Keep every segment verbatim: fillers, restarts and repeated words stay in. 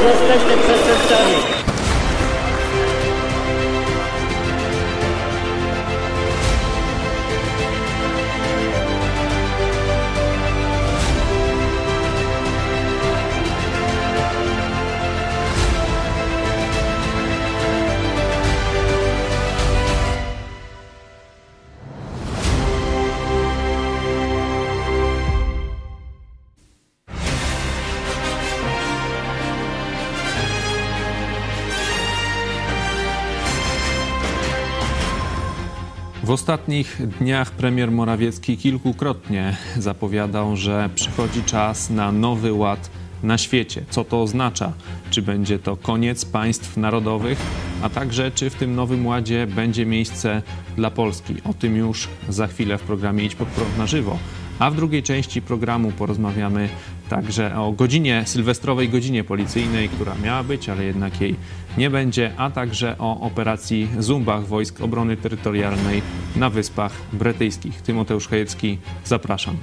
Jesteście przestępcami. W ostatnich dniach premier Morawiecki kilkukrotnie zapowiadał, że przychodzi czas na nowy ład na świecie. Co to oznacza? Czy będzie to koniec państw narodowych, a także czy w tym nowym ładzie będzie miejsce dla Polski? O tym już za chwilę w programie Idź Pod Prąd na żywo. A w drugiej części programu porozmawiamy także o godzinie, sylwestrowej godzinie policyjnej, która miała być, ale jednak jej nie będzie, a także o operacji Zumbach Wojsk Obrony Terytorialnej na Wyspach Brytyjskich. Tymoteusz Chojecki, zapraszam.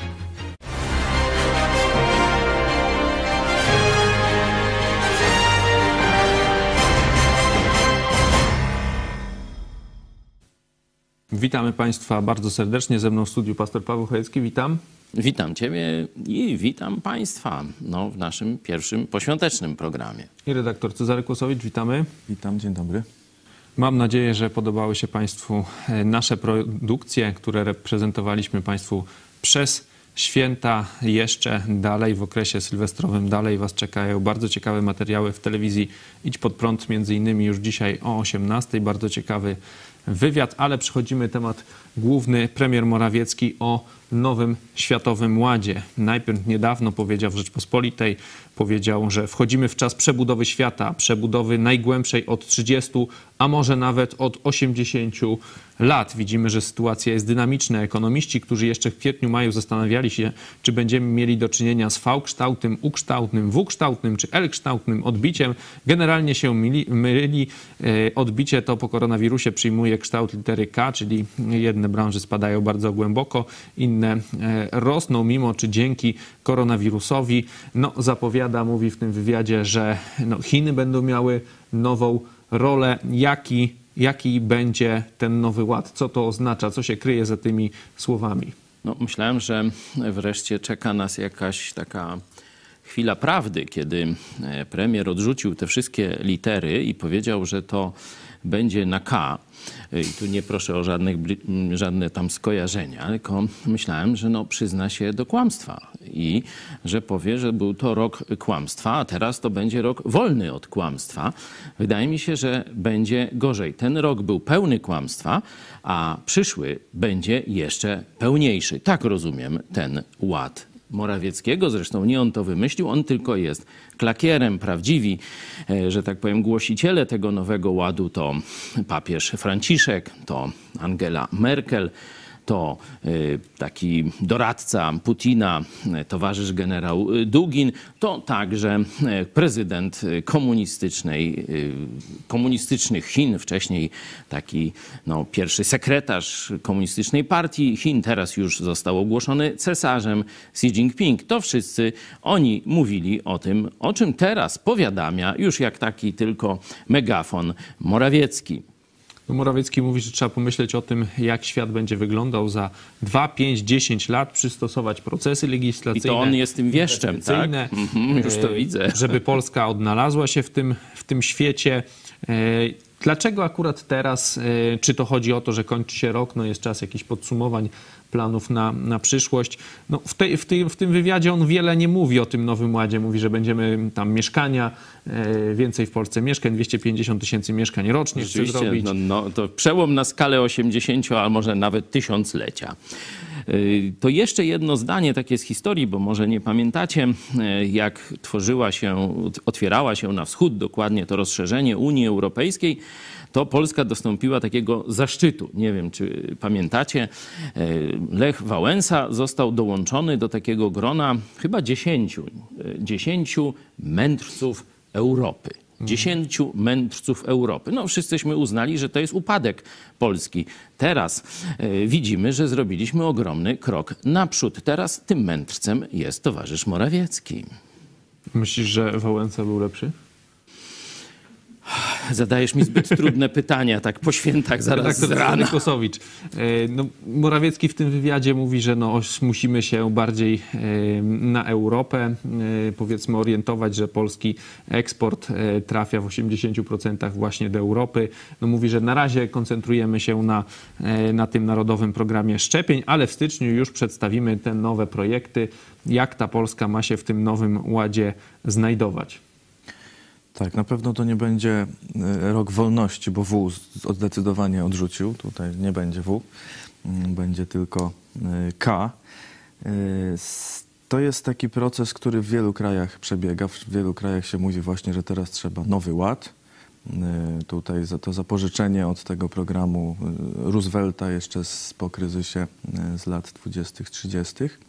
Witamy Państwa bardzo serdecznie. Ze mną w studiu pastor Paweł Chojecki. Witam. Witam Ciebie i witam Państwa no, w naszym pierwszym poświątecznym programie. I redaktor Cezary Kłosowicz. Witamy. Witam, dzień dobry. Mam nadzieję, że podobały się Państwu nasze produkcje, które reprezentowaliśmy Państwu przez święta. Jeszcze dalej w okresie sylwestrowym dalej Was czekają bardzo ciekawe materiały w telewizji Idź Pod Prąd, między innymi już dzisiaj o osiemnastej. Bardzo ciekawy wywiad, ale przechodzimy temat główny. Premier Morawiecki o nowym światowym ładzie. Najpierw niedawno powiedział w Rzeczpospolitej, powiedział, że wchodzimy w czas przebudowy świata, przebudowy najgłębszej od trzydziestu, a może nawet od osiemdziesięciu lat. Widzimy, że sytuacja jest dynamiczna. Ekonomiści, którzy jeszcze w kwietniu, maju zastanawiali się, czy będziemy mieli do czynienia z V-kształtnym, U-kształtnym, W-kształtnym czy L-kształtnym odbiciem, generalnie się myli. Odbicie to po koronawirusie przyjmuje kształt litery K, czyli jedne branże spadają bardzo głęboko, inne rosną mimo czy dzięki koronawirusowi. No, zapowiada, mówi w tym wywiadzie, że no, Chiny będą miały nową rolę. Jaki, jaki będzie ten nowy ład? Co to oznacza? Co się kryje za tymi słowami? No, myślałem, że wreszcie czeka nas jakaś taka chwila prawdy, kiedy premier odrzucił te wszystkie litery i powiedział, że to będzie na K. I tu nie proszę o żadnych, żadne tam skojarzenia, tylko myślałem, że no przyzna się do kłamstwa i że powie, że był to rok kłamstwa, a teraz to będzie rok wolny od kłamstwa. Wydaje mi się, że będzie gorzej. Ten rok był pełny kłamstwa, a przyszły będzie jeszcze pełniejszy. Tak rozumiem ten ład Morawieckiego. Zresztą nie on to wymyślił, on tylko jest klakierem. Prawdziwi, że tak powiem, głosiciele tego nowego ładu to papież Franciszek, to Angela Merkel, to taki doradca Putina, towarzysz generał Dugin, to także prezydent komunistycznej, komunistycznych Chin, wcześniej taki no, pierwszy sekretarz komunistycznej partii Chin, teraz już został ogłoszony cesarzem Xi Jinping. To wszyscy oni mówili o tym, o czym teraz powiadamia już jak taki tylko megafon Morawiecki. Morawiecki mówi, że trzeba pomyśleć o tym, jak świat będzie wyglądał za dwa, pięć, dziesięć lat, przystosować procesy legislacyjne. I to on jest tym wieszczem, tak? Mm-hmm, już to widzę. Żeby Polska odnalazła się w tym, w tym świecie. Dlaczego akurat teraz? Czy to chodzi o to, że kończy się rok, no jest czas jakichś podsumowań, planów na, na przyszłość? No w, tej, w, tej, w tym wywiadzie on wiele nie mówi o tym nowym ładzie. Mówi, że będziemy tam mieszkania, więcej w Polsce mieszkań, dwieście pięćdziesiąt tysięcy mieszkań rocznie chce zrobić. No, no, to przełom na skalę osiemdziesięciu, a może nawet tysiąclecia. To jeszcze jedno zdanie takie z historii, bo może nie pamiętacie, jak tworzyła się, otwierała się na wschód dokładnie to rozszerzenie Unii Europejskiej, to Polska dostąpiła takiego zaszczytu. Nie wiem, czy pamiętacie, Lech Wałęsa został dołączony do takiego grona chyba dziesięciu, dziesięciu mędrców Europy. Dziesięciu mędrców Europy. No wszyscyśmy uznali, że to jest upadek Polski. Teraz y, widzimy, że zrobiliśmy ogromny krok naprzód. Teraz tym mędrcem jest towarzysz Morawiecki. Myślisz, że Wałęsa był lepszy? Zadajesz mi zbyt trudne pytania, tak po świętach zaraz z rana. Kosowicz. No, Morawiecki w tym wywiadzie mówi, że no, musimy się bardziej na Europę, powiedzmy, orientować, że polski eksport trafia w osiemdziesięciu procentach właśnie do Europy. No, mówi, że na razie koncentrujemy się na, na tym narodowym programie szczepień, ale w styczniu już przedstawimy te nowe projekty, jak ta Polska ma się w tym nowym ładzie znajdować. Tak, na pewno to nie będzie rok wolności, bo W zdecydowanie odrzucił. Tutaj nie będzie W, będzie tylko K. To jest taki proces, który w wielu krajach przebiega. W wielu krajach się mówi właśnie, że teraz trzeba nowy ład. Tutaj to zapożyczenie od tego programu Roosevelta jeszcze z, po kryzysie z lat dwudziestych, trzydziestych.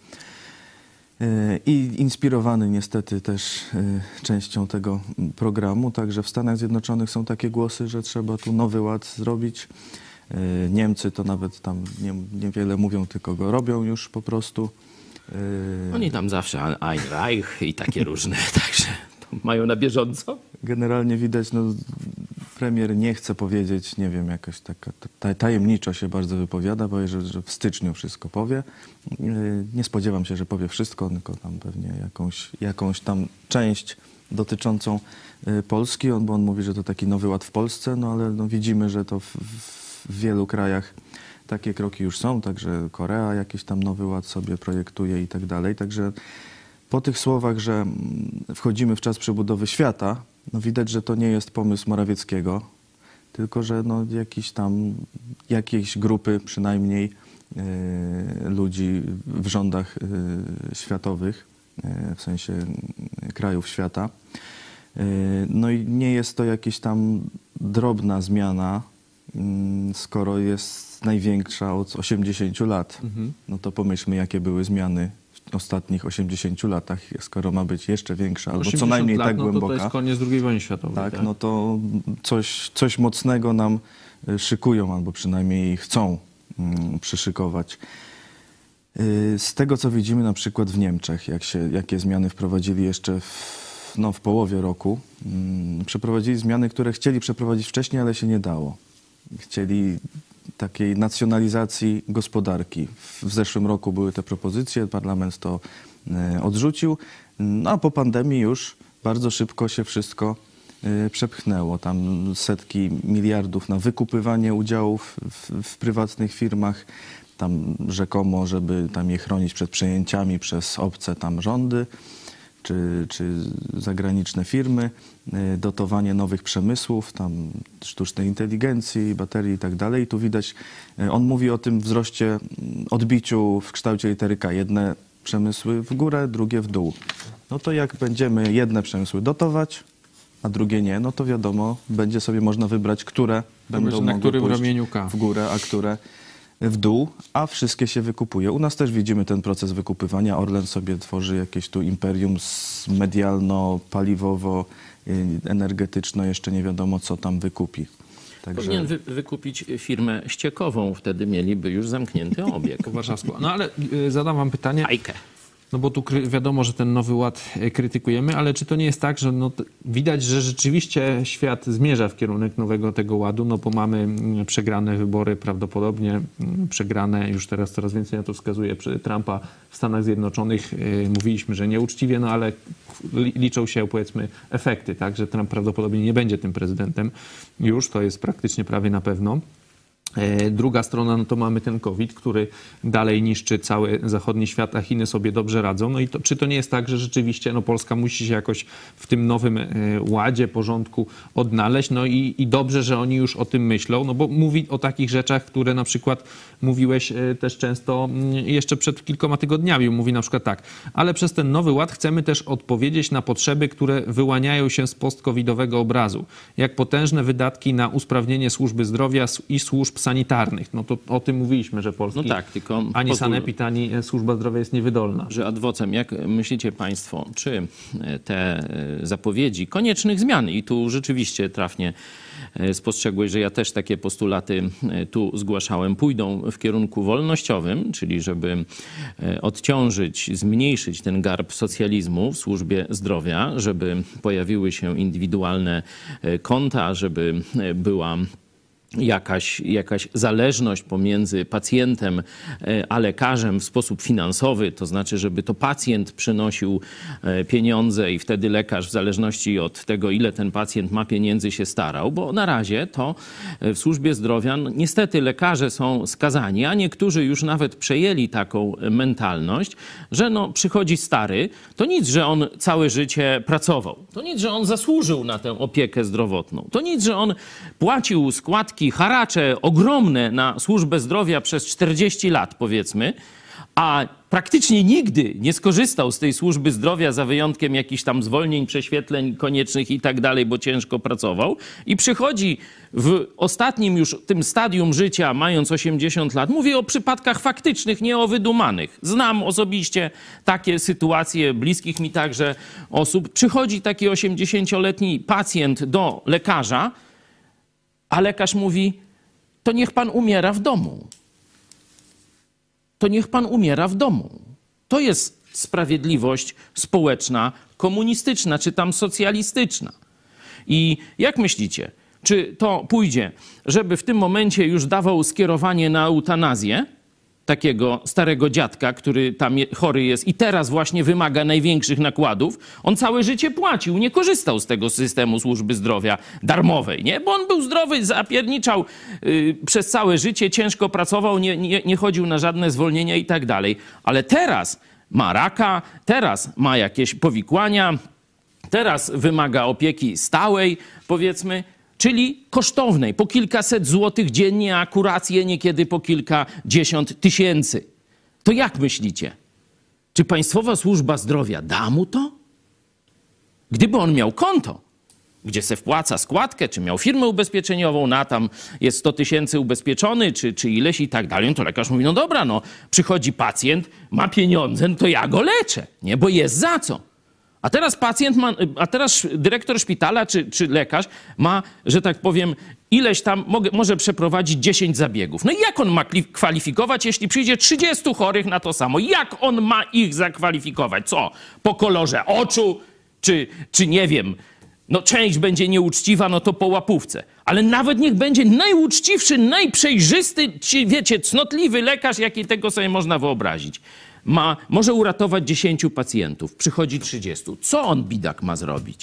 I inspirowany niestety też częścią tego programu. Także w Stanach Zjednoczonych są takie głosy, że trzeba tu nowy ład zrobić. Niemcy to nawet tam nie, niewiele mówią, tylko go robią już po prostu. Oni tam zawsze Ein Reich i takie różne, także to mają na bieżąco. Generalnie widać, no, premier nie chce powiedzieć, nie wiem, jakoś taka tajemniczo się bardzo wypowiada, bo że, że w styczniu wszystko powie. Nie spodziewam się, że powie wszystko, tylko tam pewnie jakąś, jakąś tam część dotyczącą Polski, on, bo on mówi, że to taki nowy ład w Polsce, no ale no, widzimy, że to w, w wielu krajach takie kroki już są, także Korea jakiś tam nowy ład sobie projektuje i tak dalej, także po tych słowach, że wchodzimy w czas przebudowy świata, no widać, że to nie jest pomysł Morawieckiego, tylko że no jakiś tam, jakiejś grupy przynajmniej y, ludzi w rządach y, światowych, y, w sensie krajów świata. Y, no i nie jest to jakaś tam drobna zmiana, y, skoro jest największa od osiemdziesięciu lat. Mhm. No to pomyślmy, jakie były zmiany w ostatnich osiemdziesięciu latach, skoro ma być jeszcze większa, albo co najmniej lat, tak no głęboka. To, to jest koniec drugiej wojny światowej. Tak, tak? no to coś, coś mocnego nam szykują, albo przynajmniej chcą mm, przyszykować. Z tego, co widzimy na przykład w Niemczech, jak się, jakie zmiany wprowadzili jeszcze w, no, w połowie roku, mm, przeprowadzili zmiany, które chcieli przeprowadzić wcześniej, ale się nie dało. Chcieli takiej nacjonalizacji gospodarki. W zeszłym roku były te propozycje, parlament to e, odrzucił, no a po pandemii już bardzo szybko się wszystko e, przepchnęło. Tam setki miliardów na wykupywanie udziałów w, w prywatnych firmach, tam rzekomo, żeby tam je chronić przed przejęciami przez obce tam rządy, czy, czy zagraniczne firmy, dotowanie nowych przemysłów, tam sztucznej inteligencji, baterii i tak dalej. Tu widać, on mówi o tym wzroście, odbiciu w kształcie litery K. Jedne przemysły w górę, drugie w dół. No to jak będziemy jedne przemysły dotować, a drugie nie, no to wiadomo, będzie sobie można wybrać, które będą na mogły którym pójść ramieniu K. w górę, a które w dół, a wszystkie się wykupuje. U nas też widzimy ten proces wykupywania. Orlen sobie tworzy jakieś tu imperium medialno-paliwowo, energetyczno, jeszcze nie wiadomo, co tam wykupi. Także... Powinien wy wykupić firmę ściekową, wtedy mieliby już zamknięty obieg. Po warszawsku. No ale y, zadam wam pytanie. Ajkę. No bo tu wiadomo, że ten nowy ład krytykujemy, ale czy to nie jest tak, że no, widać, że rzeczywiście świat zmierza w kierunek nowego tego ładu, no bo mamy przegrane wybory, prawdopodobnie przegrane, już teraz coraz więcej na to wskazuje, Trumpa w Stanach Zjednoczonych. Mówiliśmy, że nieuczciwie, no ale liczą się, powiedzmy, efekty, tak, że Trump prawdopodobnie nie będzie tym prezydentem już, to jest praktycznie prawie na pewno. Druga strona, no to mamy ten COVID, który dalej niszczy cały zachodni świat, a Chiny sobie dobrze radzą. No i to, czy to nie jest tak, że rzeczywiście no Polska musi się jakoś w tym nowym ładzie, porządku odnaleźć? No i, i dobrze, że oni już o tym myślą, no bo mówi o takich rzeczach, które na przykład mówiłeś też często jeszcze przed kilkoma tygodniami. Mówi na przykład tak, ale przez ten nowy ład chcemy też odpowiedzieć na potrzeby, które wyłaniają się z post-covidowego obrazu, jak potężne wydatki na usprawnienie służby zdrowia i służb sanitarnych. No to o tym mówiliśmy, że Polski No tak, tylko ani pozwól- sanepid, ani służba zdrowia jest niewydolna. Że ad vocem, jak myślicie państwo, czy te zapowiedzi koniecznych zmian, i tu rzeczywiście trafnie spostrzegłeś, że ja też takie postulaty tu zgłaszałem, pójdą w kierunku wolnościowym, czyli żeby odciążyć, zmniejszyć ten garb socjalizmu w służbie zdrowia, żeby pojawiły się indywidualne konta, żeby była Jakaś, jakaś zależność pomiędzy pacjentem a lekarzem w sposób finansowy, to znaczy, żeby to pacjent przynosił pieniądze i wtedy lekarz w zależności od tego, ile ten pacjent ma pieniędzy, się starał, bo na razie to w służbie zdrowia no, niestety lekarze są skazani, a niektórzy już nawet przejęli taką mentalność, że no, przychodzi stary, to nic, że on całe życie pracował, to nic, że on zasłużył na tę opiekę zdrowotną, to nic, że on płacił składki, haracze ogromne na służbę zdrowia przez czterdzieści lat, powiedzmy, a praktycznie nigdy nie skorzystał z tej służby zdrowia za wyjątkiem jakichś tam zwolnień, prześwietleń koniecznych i tak dalej, bo ciężko pracował. I przychodzi w ostatnim już tym stadium życia, mając osiemdziesiąt lat, mówię o przypadkach faktycznych, nie o wydumanych. Znam osobiście takie sytuacje, bliskich mi także osób. Przychodzi taki osiemdziesięcioletni pacjent do lekarza, a lekarz mówi, to niech pan umiera w domu. To niech pan umiera w domu. To jest sprawiedliwość społeczna, komunistyczna, czy tam socjalistyczna. I jak myślicie, czy to pójdzie, żeby w tym momencie już dawał skierowanie na eutanazję takiego starego dziadka, który tam chory jest i teraz właśnie wymaga największych nakładów? On całe życie płacił, nie korzystał z tego systemu służby zdrowia darmowej, nie? Bo on był zdrowy, zapierniczał yy, przez całe życie, ciężko pracował, nie, nie, nie chodził na żadne zwolnienia i tak dalej. Ale teraz ma raka, teraz ma jakieś powikłania, teraz wymaga opieki stałej, powiedzmy, czyli kosztownej, po kilkaset złotych dziennie, a kuracje niekiedy po kilkadziesiąt tysięcy. To jak myślicie? Czy Państwowa Służba Zdrowia da mu to? Gdyby on miał konto, gdzie se wpłaca składkę, czy miał firmę ubezpieczeniową, na tam jest sto tysięcy ubezpieczony, czy, czy ileś i tak dalej, to lekarz mówi, no dobra, no przychodzi pacjent, ma pieniądze, no to ja go leczę, nie? Bo jest za co. A teraz pacjent ma, a teraz dyrektor szpitala czy, czy lekarz ma, że tak powiem, ileś tam, mogę, może przeprowadzić dziesięć zabiegów. No i jak on ma kwalifikować, jeśli przyjdzie trzydziestu chorych na to samo? Jak on ma ich zakwalifikować? Co? Po kolorze oczu? Czy, czy nie wiem, no część będzie nieuczciwa, no to po łapówce. Ale nawet niech będzie najuczciwszy, najprzejrzysty, wiecie, cnotliwy lekarz, jaki tego sobie można wyobrazić. Ma, może uratować dziesięciu pacjentów, przychodzi trzydziestu. Co on, bidak, ma zrobić?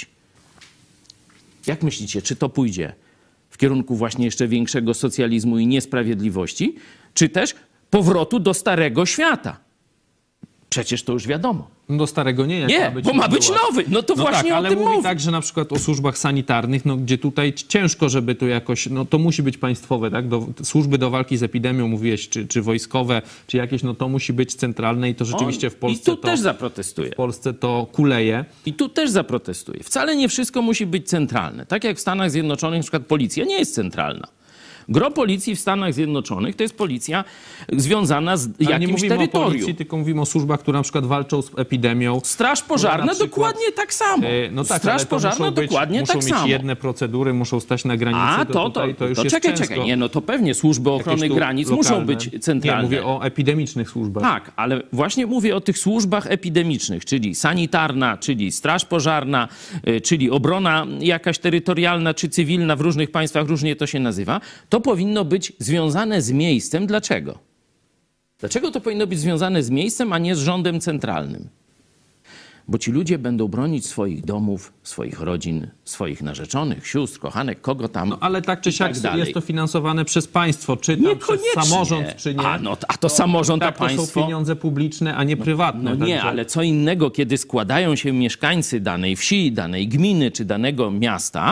Jak myślicie, czy to pójdzie w kierunku właśnie jeszcze większego socjalizmu i niesprawiedliwości, czy też powrotu do starego świata? Przecież to już wiadomo. Do starego nie jest. Nie, ma być bo ma być nowy. nowy. No to no właśnie tak, o ale tym mówi mówię. tak, że na przykład o służbach sanitarnych, no gdzie tutaj ciężko, żeby to jakoś, no to musi być państwowe, tak? Do, służby do walki z epidemią, mówiłeś, czy, czy wojskowe, czy jakieś, no to musi być centralne i to rzeczywiście w Polsce I tu to... też zaprotestuję. W Polsce to kuleje. I tu też zaprotestuję. Wcale nie wszystko musi być centralne. Tak jak w Stanach Zjednoczonych na przykład policja nie jest centralna. Gro policji w Stanach Zjednoczonych to jest policja związana z Ale nie jakimś mówimy terytorium. o policji, tylko mówimy o służbach, które na przykład walczą z epidemią. Straż pożarna na przykład, dokładnie tak samo. E, no tak, Straż ale to pożarna muszą być, dokładnie muszą tak mieć samo. jedne procedury, muszą stać na granicy. A, to, to, tutaj, to już to jest czekaj, często. czekaj. Nie, no to pewnie służby ochrony Jakieś tu granic lokalne. muszą być centralne. Nie, mówię o epidemicznych służbach. Tak, ale właśnie mówię o tych służbach epidemicznych, czyli sanitarna, czyli straż pożarna, y, czyli obrona jakaś terytorialna czy cywilna, w różnych państwach różnie to się nazywa. To powinno być związane z miejscem. Dlaczego? Dlaczego to powinno być związane z miejscem, a nie z rządem centralnym? Bo ci ludzie będą bronić swoich domów, swoich rodzin, swoich narzeczonych, sióstr, kochanek, kogo tam. No ale tak czy i siak tak dalej. jest to finansowane przez państwo, czy tam Niekoniecznie. przez samorząd, czy nie. A, no, a to samorząd, tak, a państwo... to są pieniądze publiczne, a nie prywatne. No nie, także... ale co innego, kiedy składają się mieszkańcy danej wsi, danej gminy czy danego miasta,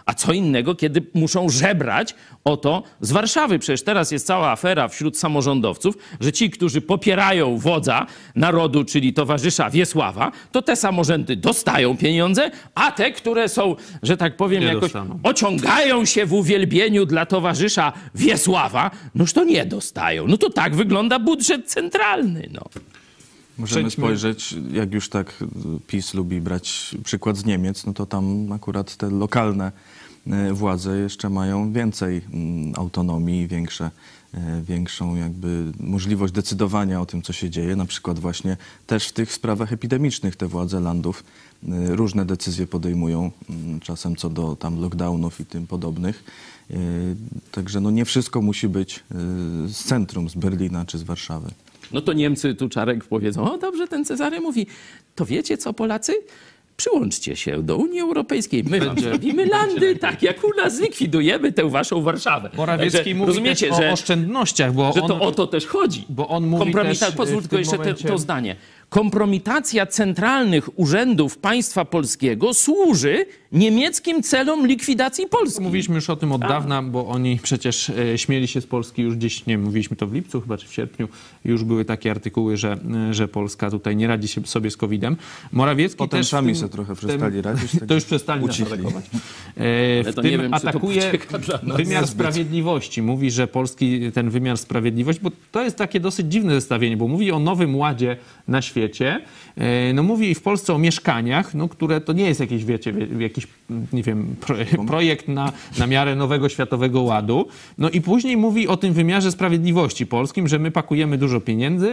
A co innego, kiedy muszą żebrać o to z Warszawy. Przecież teraz jest cała afera wśród samorządowców, że ci, którzy popierają wodza narodu, czyli towarzysza Wiesława, to te samorządy dostają pieniądze, a te, które są, że tak powiem, Nie jakoś dostaną. ociągają się w uwielbieniu dla towarzysza Wiesława, noż to nie dostają. No to tak wygląda budżet centralny, no. Możemy Przejdźmy- spojrzeć, jak już tak PiS lubi brać przykład z Niemiec, no to tam akurat te lokalne e, władze jeszcze mają więcej mm, autonomii, większe, e, większą jakby możliwość decydowania o tym, co się dzieje. Na przykład właśnie też w tych sprawach epidemicznych te władze landów e, różne decyzje podejmują, mm, czasem co do tam lockdownów i tym podobnych. E, Także no nie wszystko musi być e, z centrum, z Berlina czy z Warszawy. No to Niemcy tu, Czarek, powiedzą, o dobrze, ten Cezary mówi, to wiecie co, Polacy? Przyłączcie się do Unii Europejskiej. My wam Będzie- zrobimy landy, tak jak u nas zlikwidujemy tę waszą Warszawę. Morawiecki Także mówi rozumiecie, też że, o oszczędnościach, bo że on, to o to też chodzi. bo on mówi Kompromita- też, Pozwól w tylko tym jeszcze momencie- te, to zdanie. Kompromitacja centralnych urzędów państwa polskiego służy niemieckim celom likwidacji Polski. Mówiliśmy już o tym od dawna, bo oni przecież e, śmieli się z Polski już gdzieś, nie wiem, mówiliśmy to w lipcu chyba, czy w sierpniu, już były takie artykuły, że, e, że Polska tutaj nie radzi się sobie z kowidem. Morawiecki Potem też w sami tym- sobie trochę w tym- przestali radzić. To już przestali nas ucichli. atakować. E, Ale w to tym nie wiem, czy to atakuje pocieka dla nas. wymiar sprawiedliwości. Mówi, że polski ten wymiar sprawiedliwości, bo to jest takie dosyć dziwne zestawienie, bo mówi o nowym ładzie na świecie, e, no mówi w Polsce o mieszkaniach, no, które to nie jest jakieś, wiecie, wie- jakiś, nie wiem, pro, projekt na, na miarę nowego światowego ładu. No i później mówi o tym wymiarze sprawiedliwości polskim, że my pakujemy dużo pieniędzy,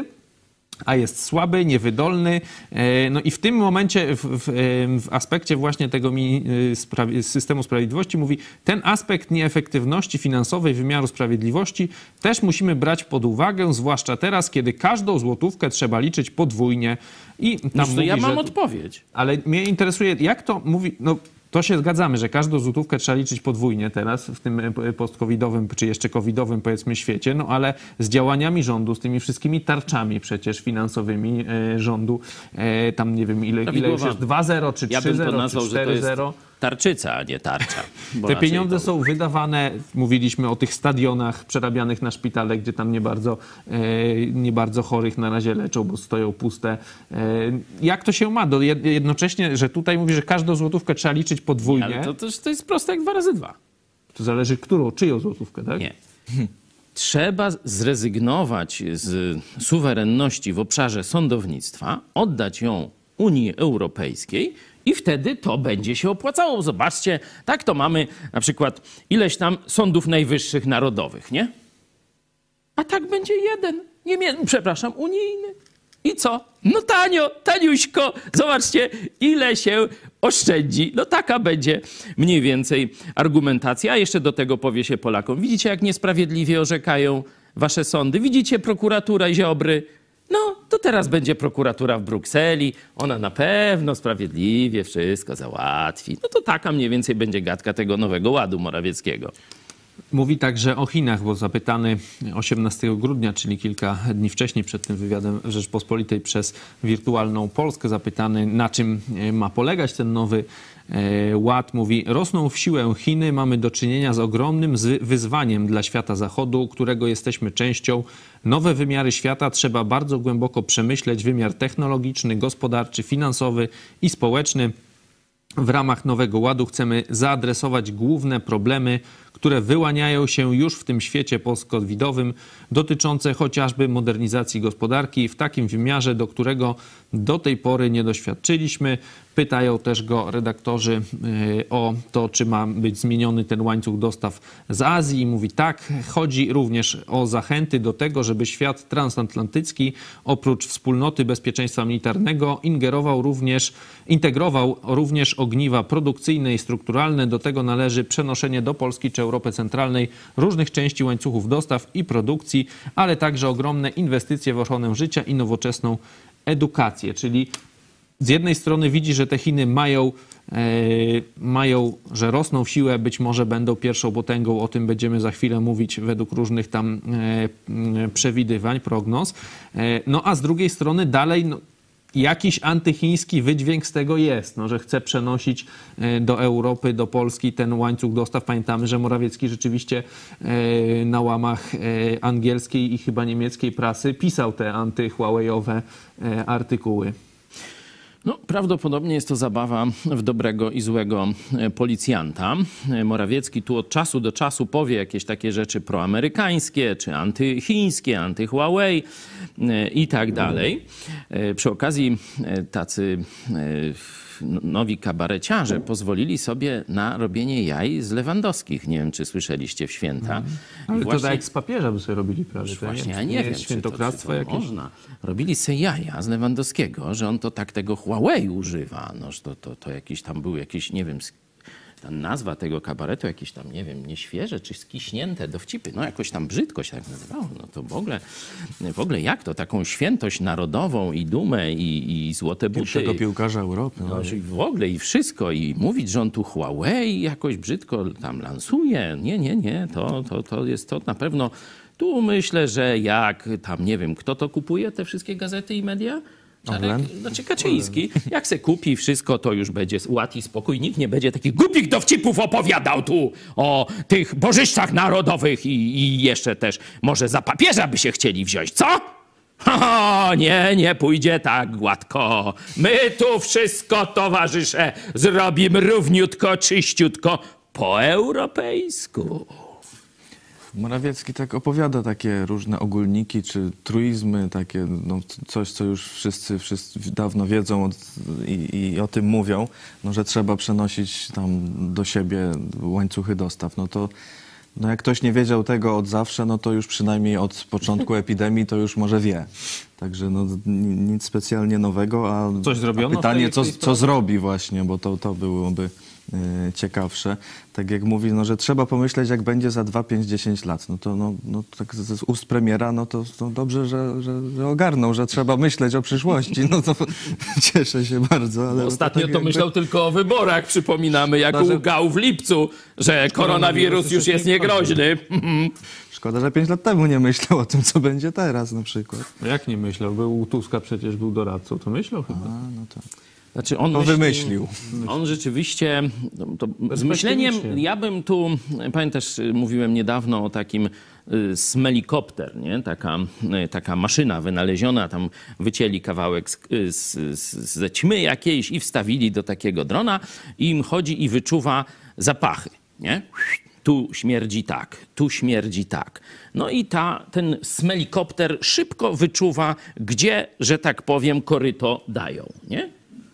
a jest słaby, niewydolny. E, No i w tym momencie, w, w, w aspekcie właśnie tego mi- spra- systemu sprawiedliwości mówi, ten aspekt nieefektywności finansowej wymiaru sprawiedliwości też musimy brać pod uwagę, zwłaszcza teraz, kiedy każdą złotówkę trzeba liczyć podwójnie. I tam Noż to mówi, ja mam że, odpowiedź. ale mnie interesuje, jak to mówi, no to się zgadzamy, że każdą złotówkę trzeba liczyć podwójnie teraz w tym e, post-covidowym, czy jeszcze covidowym, powiedzmy, świecie, no ale z działaniami rządu, z tymi wszystkimi tarczami przecież finansowymi e, rządu, e, tam nie wiem ile, ile już Prawidłowa. jest, dwa zero, czy Ja trzy bym to zero, nazwał, czy że to cztery jest zero. tarczyca, a nie tarcza. Bo Te raczej pieniądze to- są wydawane, mówiliśmy o tych stadionach przerabianych na szpitale, gdzie tam nie bardzo, e, nie bardzo chorych na razie leczą, bo stoją puste. E, jak to się ma? Do, jed- jednocześnie, że tutaj mówi, że każdą złotówkę trzeba liczyć podwójnie. Ale to, to, to jest proste jak dwa razy dwa. To zależy, którą, czyją złotówkę, tak? Nie. Trzeba zrezygnować z suwerenności w obszarze sądownictwa, oddać ją Unii Europejskiej i wtedy to będzie się opłacało. Zobaczcie, tak to mamy na przykład ileś tam sądów najwyższych narodowych, nie? A tak będzie jeden, niemie- przepraszam, unijny. I co? No tanio, taniuśko. Zobaczcie, ile się oszczędzi. No taka będzie mniej więcej argumentacja. A jeszcze do tego powie się Polakom. Widzicie, jak niesprawiedliwie orzekają wasze sądy? Widzicie prokuratura Ziobry? No, to teraz będzie prokuratura w Brukseli. Ona na pewno sprawiedliwie wszystko załatwi. No to taka mniej więcej będzie gadka tego nowego ładu Morawieckiego. Mówi także o Chinach, bo zapytany osiemnastego grudnia, czyli kilka dni wcześniej przed tym wywiadem w Rzeczpospolitej przez Wirtualną Polskę, zapytany, na czym ma polegać ten nowy e, ład, mówi: rosną w siłę Chiny, mamy do czynienia z ogromnym z- wyzwaniem dla świata zachodu, którego jesteśmy częścią. Nowe wymiary świata trzeba bardzo głęboko przemyśleć, wymiar technologiczny, gospodarczy, finansowy i społeczny. W ramach Nowego Ładu chcemy zaadresować główne problemy, które wyłaniają się już w tym świecie post-covidowym, dotyczące chociażby modernizacji gospodarki w takim wymiarze, do którego do tej pory nie doświadczyliśmy. Pytają też go redaktorzy y, o to, czy ma być zmieniony ten łańcuch dostaw z Azji. I mówi tak, chodzi również o zachęty do tego, żeby świat transatlantycki oprócz wspólnoty bezpieczeństwa militarnego ingerował również, integrował również ogniwa produkcyjne i strukturalne. Do tego należy przenoszenie do Polski czy Europy Centralnej różnych części łańcuchów dostaw i produkcji, ale także ogromne inwestycje w ochronę życia i nowoczesną edukację. Czyli z jednej strony widzi, że te Chiny mają, e, mają, że rosną w siłę, być może będą pierwszą potęgą, o tym będziemy za chwilę mówić według różnych tam e, m, przewidywań, prognoz. E, no a z drugiej strony dalej no, jakiś antychiński wydźwięk z tego jest, no, że chce przenosić do Europy, do Polski ten łańcuch dostaw. Pamiętamy, że Morawiecki rzeczywiście na łamach angielskiej i chyba niemieckiej prasy pisał te anty-Huawei'owe artykuły. No, prawdopodobnie jest to zabawa w dobrego i złego policjanta. Morawiecki tu od czasu do czasu powie jakieś takie rzeczy proamerykańskie, czy antychińskie, anty-Huawei i tak dalej. Przy okazji tacy nowi kabareciarze pozwolili sobie na robienie jaj z Lewandowskich. Nie wiem, czy słyszeliście w święta. Ale właśnie... to tak jak z papieża by sobie robili prawie. Właśnie, ja nie, nie wiem, jest świętokradztwo czy to, czy to jakieś. można. Robili se jaja z Lewandowskiego, że on to tak tego Huawei używa. No, to, to, to jakiś tam był jakiś, nie wiem, ta nazwa tego kabaretu jakieś tam, nie wiem, nieświeże czy skiśnięte dowcipy. No jakoś tam brzydko się tak nazywało. No to w ogóle, w ogóle jak to? Taką świętość narodową i dumę i, i złote buty. Pierwszego piłkarza Europy. No, i w ogóle i wszystko. I mówić, że on tu Huawei jakoś brzydko tam lansuje. Nie, nie, nie. To, to, to jest to na pewno... Tu myślę, że jak tam, nie wiem, kto to kupuje, te wszystkie gazety i media? Czarek, znaczy Kaczyński. Jak se kupi wszystko, to już będzie ład i spokój. Nikt nie będzie takich głupich dowcipów opowiadał tu o tych bożyszczach narodowych i, i jeszcze też może za papieża by się chcieli wziąć. Co? O, nie, nie pójdzie tak gładko. My tu wszystko, towarzysze, zrobimy równiutko, czyściutko, po europejsku. Morawiecki tak opowiada takie różne ogólniki czy truizmy, takie no, coś, co już wszyscy, wszyscy dawno wiedzą od, i, i o tym mówią, no, że trzeba przenosić tam do siebie łańcuchy dostaw. No to no, jak ktoś nie wiedział tego od zawsze, no to już przynajmniej od początku epidemii to już może wie. Także no, nic specjalnie nowego, a, Coś zrobiono a pytanie, w tej, w tej co, co zrobi właśnie, bo to, to byłoby y, ciekawsze. Tak jak mówi, no, że trzeba pomyśleć, jak będzie za dwa, pięć, dziesięć lat. No to no, no, tak z, z ust premiera, no to, to dobrze, że, że, że ogarnął, że trzeba myśleć o przyszłości. No to cieszę się bardzo. Ale Ostatnio tak to jakby... myślał tylko o wyborach, przypominamy, jak Szkoda, że- łgał w lipcu, że koronawirus już jest niegroźny. Szkoda, że pięć lat temu nie myślał o tym, co będzie teraz na przykład. No jak nie myślał? Był u Tuska, przecież był doradcą. To myślał chyba. A, no to... Znaczy on To myśli, wymyślił. On rzeczywiście, no, to z myśleniem, ja bym tu, pamiętasz, mówiłem niedawno o takim y, smelikopter, nie? Taka, y, taka maszyna wynaleziona, tam wycięli kawałek z, y, z, z, ze ćmy jakiejś i wstawili do takiego drona i im chodzi i wyczuwa zapachy, nie? Tu śmierdzi tak, tu śmierdzi tak. No i ta, ten smelikopter szybko wyczuwa, gdzie, że tak powiem, koryto dają, nie?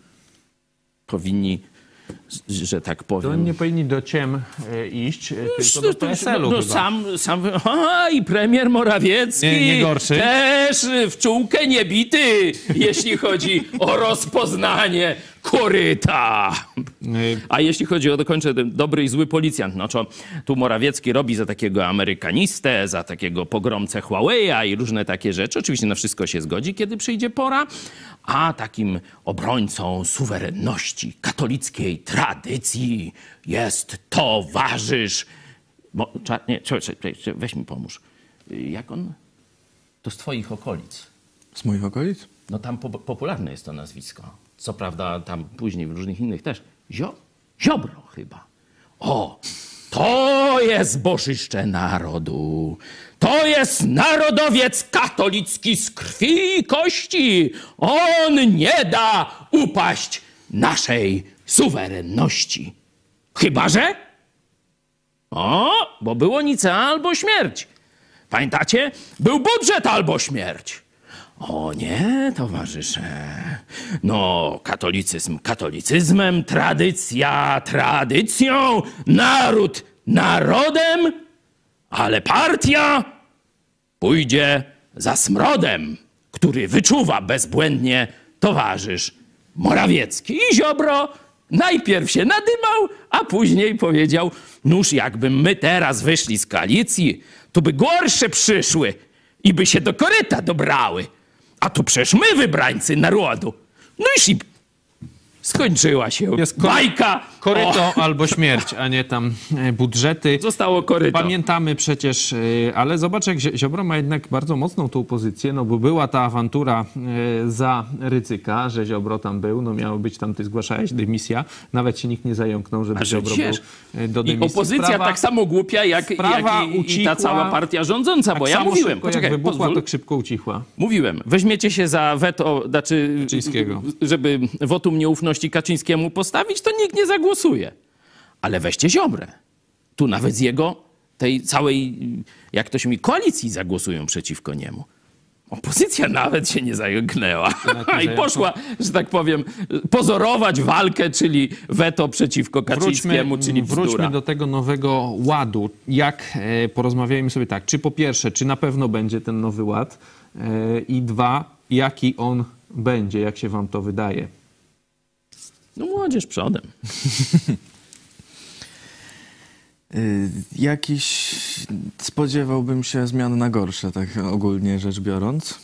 Powinni, że tak To powiem... oni nie powinni do ciem e, iść, e, tylko do P S L-u no, chyba. sam, sam, a, i premier Morawiecki Nie, nie gorszy. też w czułkę nie bity, jeśli chodzi o rozpoznanie koryta. A jeśli chodzi o, dokończę, ten dobry i zły policjant, no to tu Morawiecki robi za takiego amerykanistę, za takiego pogromcę Huawei'a i różne takie rzeczy. Oczywiście na wszystko się zgodzi, kiedy przyjdzie pora. A takim obrońcą suwerenności, katolickiej tradycji jest towarzysz... Bo, cza, nie, cza, cza, cza, weź mi pomóż. Jak on? To z twoich okolic. Z moich okolic? No tam po, popularne jest to nazwisko. Co prawda tam później w różnych innych też. Zio, Ziobro chyba. O, to jest bożyszcze narodu. To jest narodowiec katolicki z krwi i kości. On nie da upaść naszej suwerenności. Chyba że? O, bo było nic albo śmierć. Pamiętacie? Był budżet albo śmierć. O nie, towarzysze. No, katolicyzm katolicyzmem, tradycja tradycją, naród narodem, ale partia pójdzie za smrodem, który wyczuwa bezbłędnie towarzysz Morawiecki. I Ziobro najpierw się nadymał, a później powiedział, nuż jakbym my teraz wyszli z koalicji, to by gorsze przyszły i by się do koryta dobrały. A tu przecież my wybrańcy narodu. No i skończyła się Jest bajka koryto albo śmierć, a nie tam e, budżety. Zostało koryto. Pamiętamy przecież, e, ale zobacz, jak Zi- Ziobro ma jednak bardzo mocną tą pozycję, no bo była ta awantura e, za Rydzyka, że Ziobro tam był, no miało być tam, ty zgłaszałeś dymisja, nawet się nikt nie zająknął, żeby A że Ziobro wiesz, był e, do I dymisji. opozycja Sprawa- tak samo głupia, jak, sprawa jak i, i ta ucichła, cała partia rządząca, bo tak ja samo mówiłem, szybko, poczekaj, jak wybuchła, pozwól. tak szybko ucichła. Mówiłem, weźmiecie się za weto, znaczy, Kaczyńskiego. żeby wotum nieufności Kaczyńskiemu postawić, to nikt nie zagłosuje. Ale weźcie Ziobrę. Tu nawet z jego, tej całej, jak to się mówi, koalicji zagłosują przeciwko niemu. Opozycja nawet się nie zająknęła i poszła, że tak powiem, pozorować walkę, czyli weto przeciwko Kaczyńskiemu, czyli bzdura. Wróćmy do tego nowego ładu. Jak, e, porozmawiajmy sobie tak, czy po pierwsze, czy na pewno będzie ten nowy ład e, i dwa, jaki on będzie, jak się wam to wydaje? No młodzież przodem. Y, Jakiś spodziewałbym się zmian na gorsze, tak ogólnie rzecz biorąc.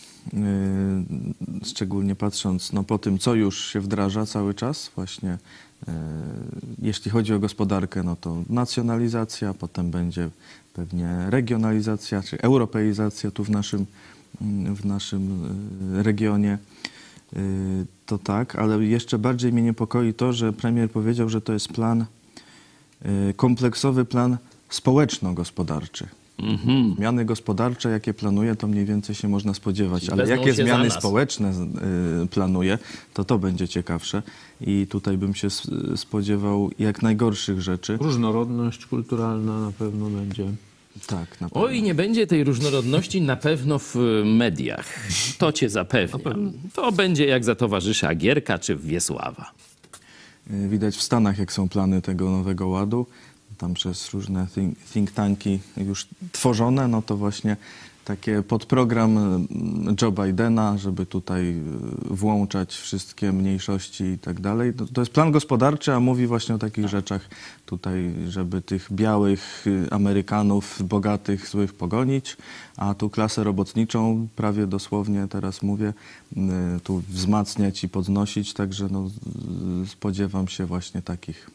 Y, Szczególnie patrząc no, po tym, co już się wdraża cały czas. Właśnie y, jeśli chodzi o gospodarkę, no to nacjonalizacja, potem będzie pewnie regionalizacja, czy europeizacja tu w naszym, w naszym y, regionie. Y, To tak, ale jeszcze bardziej mnie niepokoi to, że premier powiedział, że to jest plan kompleksowy plan społeczno-gospodarczy. Mhm. Zmiany gospodarcze, jakie planuje, to mniej więcej się można spodziewać. Czyli Ale wezmą jakie się za zmiany nas. społeczne y, planuje, to to będzie ciekawsze. I tutaj bym się s- spodziewał jak najgorszych rzeczy. Różnorodność kulturalna na pewno będzie. Tak, na pewno. Oj, nie będzie tej różnorodności na pewno w y, mediach. To cię zapewniam. To będzie jak za towarzysza Gierka czy Wiesława. Y, Widać w Stanach, jak są plany tego nowego ładu. Tam przez różne think, think tanki już tworzone, no to właśnie takie podprogram y, Joe Bidena, żeby tutaj y, włączać wszystkie mniejszości i tak dalej. To, to jest plan gospodarczy, a mówi właśnie o takich rzeczach tutaj, żeby tych białych y, Amerykanów, bogatych, złych pogonić, a tu klasę robotniczą, prawie dosłownie teraz mówię, y, tu wzmacniać i podnosić, także no, y, spodziewam się właśnie takich.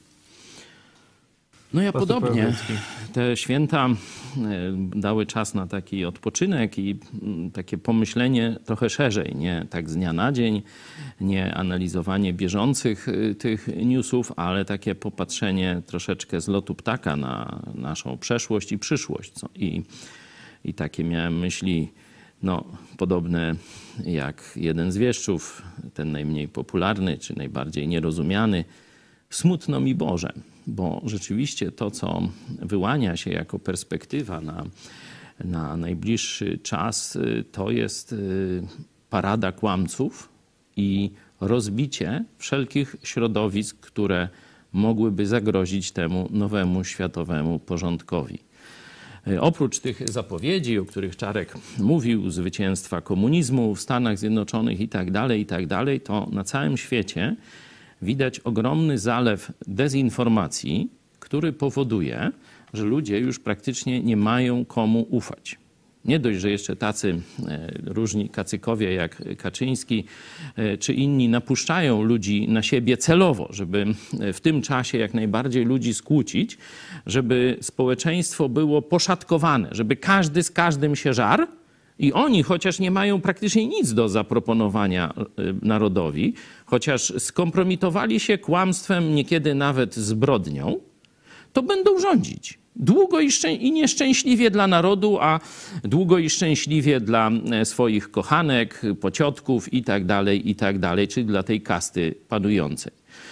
No ja Pastor podobnie. Pawłowski. Te święta e, dały czas na taki odpoczynek i mm, takie pomyślenie trochę szerzej, nie tak z dnia na dzień, nie analizowanie bieżących y, tych newsów, ale takie popatrzenie troszeczkę z lotu ptaka na naszą przeszłość i przyszłość. Co? I, I takie miałem myśli, no podobne jak jeden z wieszczów, ten najmniej popularny czy najbardziej nierozumiany, smutno mi Boże, bo rzeczywiście to, co wyłania się jako perspektywa na, na najbliższy czas, to jest parada kłamców i rozbicie wszelkich środowisk, które mogłyby zagrozić temu nowemu światowemu porządkowi. Oprócz tych zapowiedzi, o których Czarek mówił, zwycięstwa komunizmu w Stanach Zjednoczonych i tak dalej, i tak dalej, to na całym świecie widać ogromny zalew dezinformacji, który powoduje, że ludzie już praktycznie nie mają komu ufać. Nie dość, że jeszcze tacy e, różni kacykowie jak Kaczyński e, czy inni napuszczają ludzi na siebie celowo, żeby w tym czasie jak najbardziej ludzi skłócić, żeby społeczeństwo było poszatkowane, żeby każdy z każdym się żarł. I oni, chociaż nie mają praktycznie nic do zaproponowania narodowi, chociaż skompromitowali się kłamstwem, niekiedy nawet zbrodnią, to będą rządzić. Długo i, szczę- i nieszczęśliwie dla narodu, a długo i szczęśliwie dla swoich kochanek, pociotków i tak dalej, i tak dalej, czyli dla tej kasty panującej.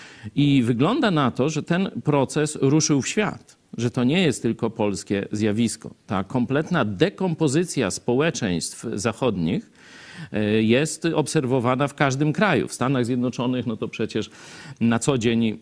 I wygląda na to, że ten proces ruszył w świat. Że to nie jest tylko polskie zjawisko. Ta kompletna dekompozycja społeczeństw zachodnich jest obserwowana w każdym kraju. W Stanach Zjednoczonych, no to przecież na co dzień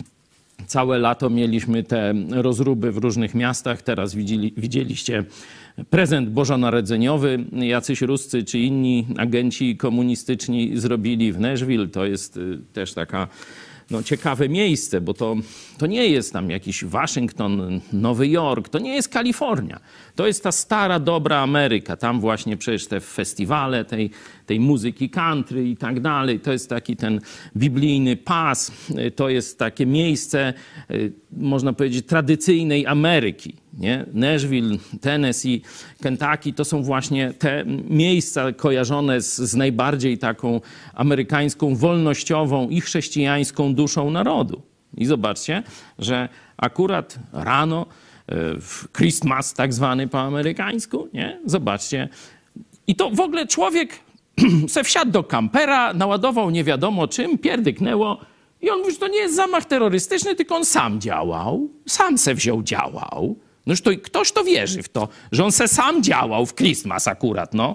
całe lato mieliśmy te rozruby w różnych miastach. Teraz widzieli, widzieliście prezent bożonarodzeniowy. Jacyś Ruscy czy inni agenci komunistyczni zrobili w Nashville. To jest też taka no, ciekawe miejsce, bo to, to nie jest tam jakiś Waszyngton, Nowy Jork, to nie jest Kalifornia. To jest ta stara, dobra Ameryka. Tam właśnie przecież te festiwale tej, tej muzyki country i tak dalej. To jest taki ten biblijny pas. To jest takie miejsce, można powiedzieć, tradycyjnej Ameryki. Nie? Nashville, Tennessee, Kentucky to są właśnie te miejsca kojarzone z, z najbardziej taką amerykańską, wolnościową i chrześcijańską duszą narodu. I zobaczcie, że akurat rano, w Christmas tak zwany po amerykańsku, nie? Zobaczcie. I to w ogóle człowiek se wsiadł do kampera, naładował nie wiadomo czym, pierdyknęło i on mówi, że to nie jest zamach terrorystyczny, tylko on sam działał, sam se wziął, działał. No już to ktoś to wierzy w to, że on se sam działał w Christmas akurat, no.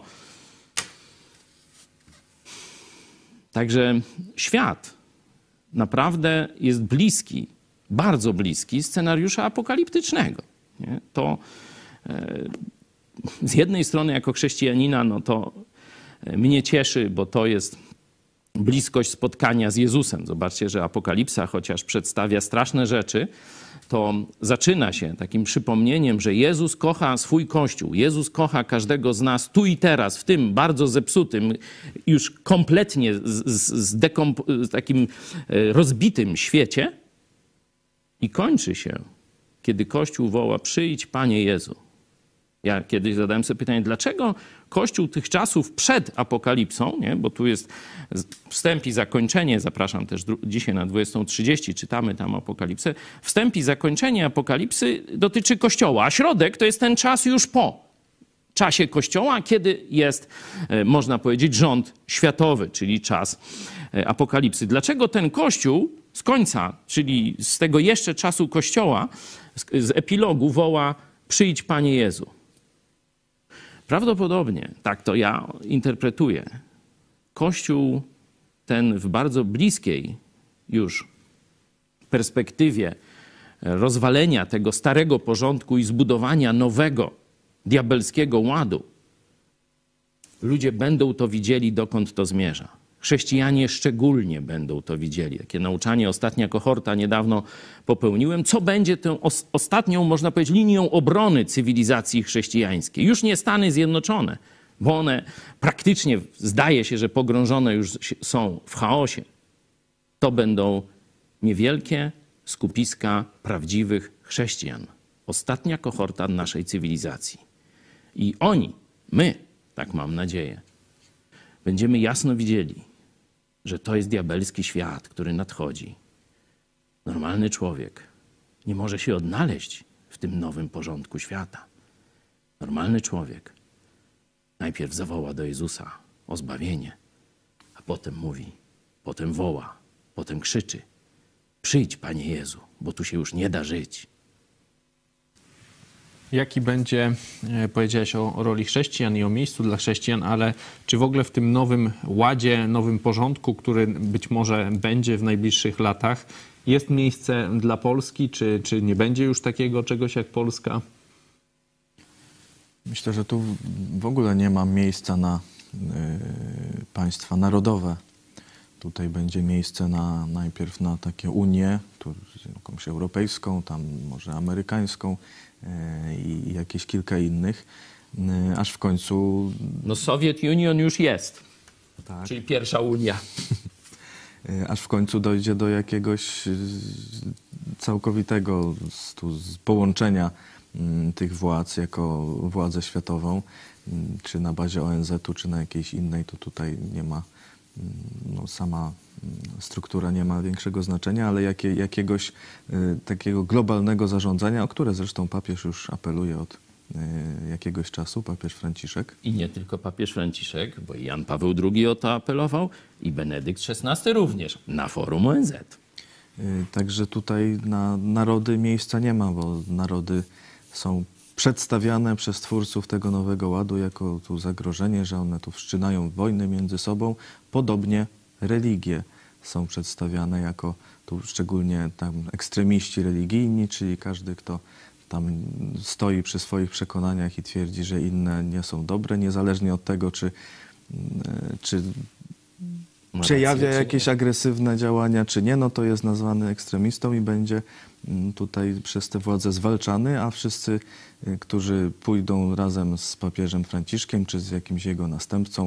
Także świat naprawdę jest bliski, bardzo bliski scenariusza apokaliptycznego. Nie? To e, z jednej strony jako chrześcijanina, no to mnie cieszy, bo to jest bliskość spotkania z Jezusem. Zobaczcie, że Apokalipsa, chociaż przedstawia straszne rzeczy, to zaczyna się takim przypomnieniem, że Jezus kocha swój Kościół. Jezus kocha każdego z nas tu i teraz, w tym bardzo zepsutym, już kompletnie z, z, z takim rozbitym świecie. I kończy się, kiedy Kościół woła, przyjdź, Panie Jezu. Ja kiedyś zadałem sobie pytanie, dlaczego Kościół tych czasów przed apokalipsą, nie? Bo tu jest wstęp i zakończenie, zapraszam też dzisiaj na dwudziestą trzydzieści, czytamy tam apokalipsę. Wstęp i zakończenie apokalipsy dotyczy Kościoła, a środek to jest ten czas już po czasie Kościoła, kiedy jest, można powiedzieć, rząd światowy, czyli czas apokalipsy. Dlaczego ten Kościół z końca, czyli z tego jeszcze czasu Kościoła, z epilogu woła, przyjdź, Panie Jezu? Prawdopodobnie, tak to ja interpretuję, Kościół ten w bardzo bliskiej już perspektywie rozwalenia tego starego porządku i zbudowania nowego, diabelskiego ładu, ludzie będą to widzieli, dokąd to zmierza. Chrześcijanie szczególnie będą to widzieli. Takie nauczanie ostatnia kohorta niedawno popełniłem. Co będzie tą os- ostatnią, można powiedzieć, linią obrony cywilizacji chrześcijańskiej? Już nie Stany Zjednoczone, bo one praktycznie zdaje się, że pogrążone już są w chaosie. To będą niewielkie skupiska prawdziwych chrześcijan. Ostatnia kohorta naszej cywilizacji. I oni, my, tak mam nadzieję, będziemy jasno widzieli, że to jest diabelski świat, który nadchodzi. Normalny człowiek nie może się odnaleźć w tym nowym porządku świata. Normalny człowiek najpierw zawoła do Jezusa o zbawienie, a potem mówi, potem woła, potem krzyczy: przyjdź, Panie Jezu, bo tu się już nie da żyć. Jaki będzie, powiedziałeś o, o roli chrześcijan i o miejscu dla chrześcijan, ale czy w ogóle w tym nowym ładzie, nowym porządku, który być może będzie w najbliższych latach, jest miejsce dla Polski, czy, czy nie będzie już takiego czegoś jak Polska? Myślę, że tu w ogóle nie ma miejsca na y, państwa narodowe. Tutaj będzie miejsce na, najpierw na takie Unię, tu jakąś europejską, tam może amerykańską y, i jakieś kilka innych, y, aż w końcu... No Soviet Union już jest, Tak. czyli pierwsza Unia. Aż w końcu dojdzie do jakiegoś y, całkowitego tu, z połączenia y, tych władz jako władzę światową, y, czy na bazie O N Z u, czy na jakiejś innej, to tutaj nie ma, y, no, sama y, struktura nie ma większego znaczenia, ale jakie, jakiegoś y, takiego globalnego zarządzania, o które zresztą papież już apeluje od y, jakiegoś czasu, papież Franciszek. I nie tylko papież Franciszek, bo i Jan Paweł drugi o to apelował, i Benedykt szesnasty również na forum O N Z. Także tutaj na narody miejsca nie ma, bo narody są przedstawiane przez twórców tego nowego ładu jako tu zagrożenie, że one tu wszczynają wojny między sobą. Podobnie religie są przedstawiane jako tu szczególnie tam ekstremiści religijni, czyli każdy, kto tam stoi przy swoich przekonaniach i twierdzi, że inne nie są dobre, niezależnie od tego, czy, czy przejawia rację, jakieś agresywne działania, czy nie, no to jest nazwany ekstremistą i będzie tutaj przez te władze zwalczany, a wszyscy, którzy pójdą razem z papieżem Franciszkiem, czy z jakimś jego następcą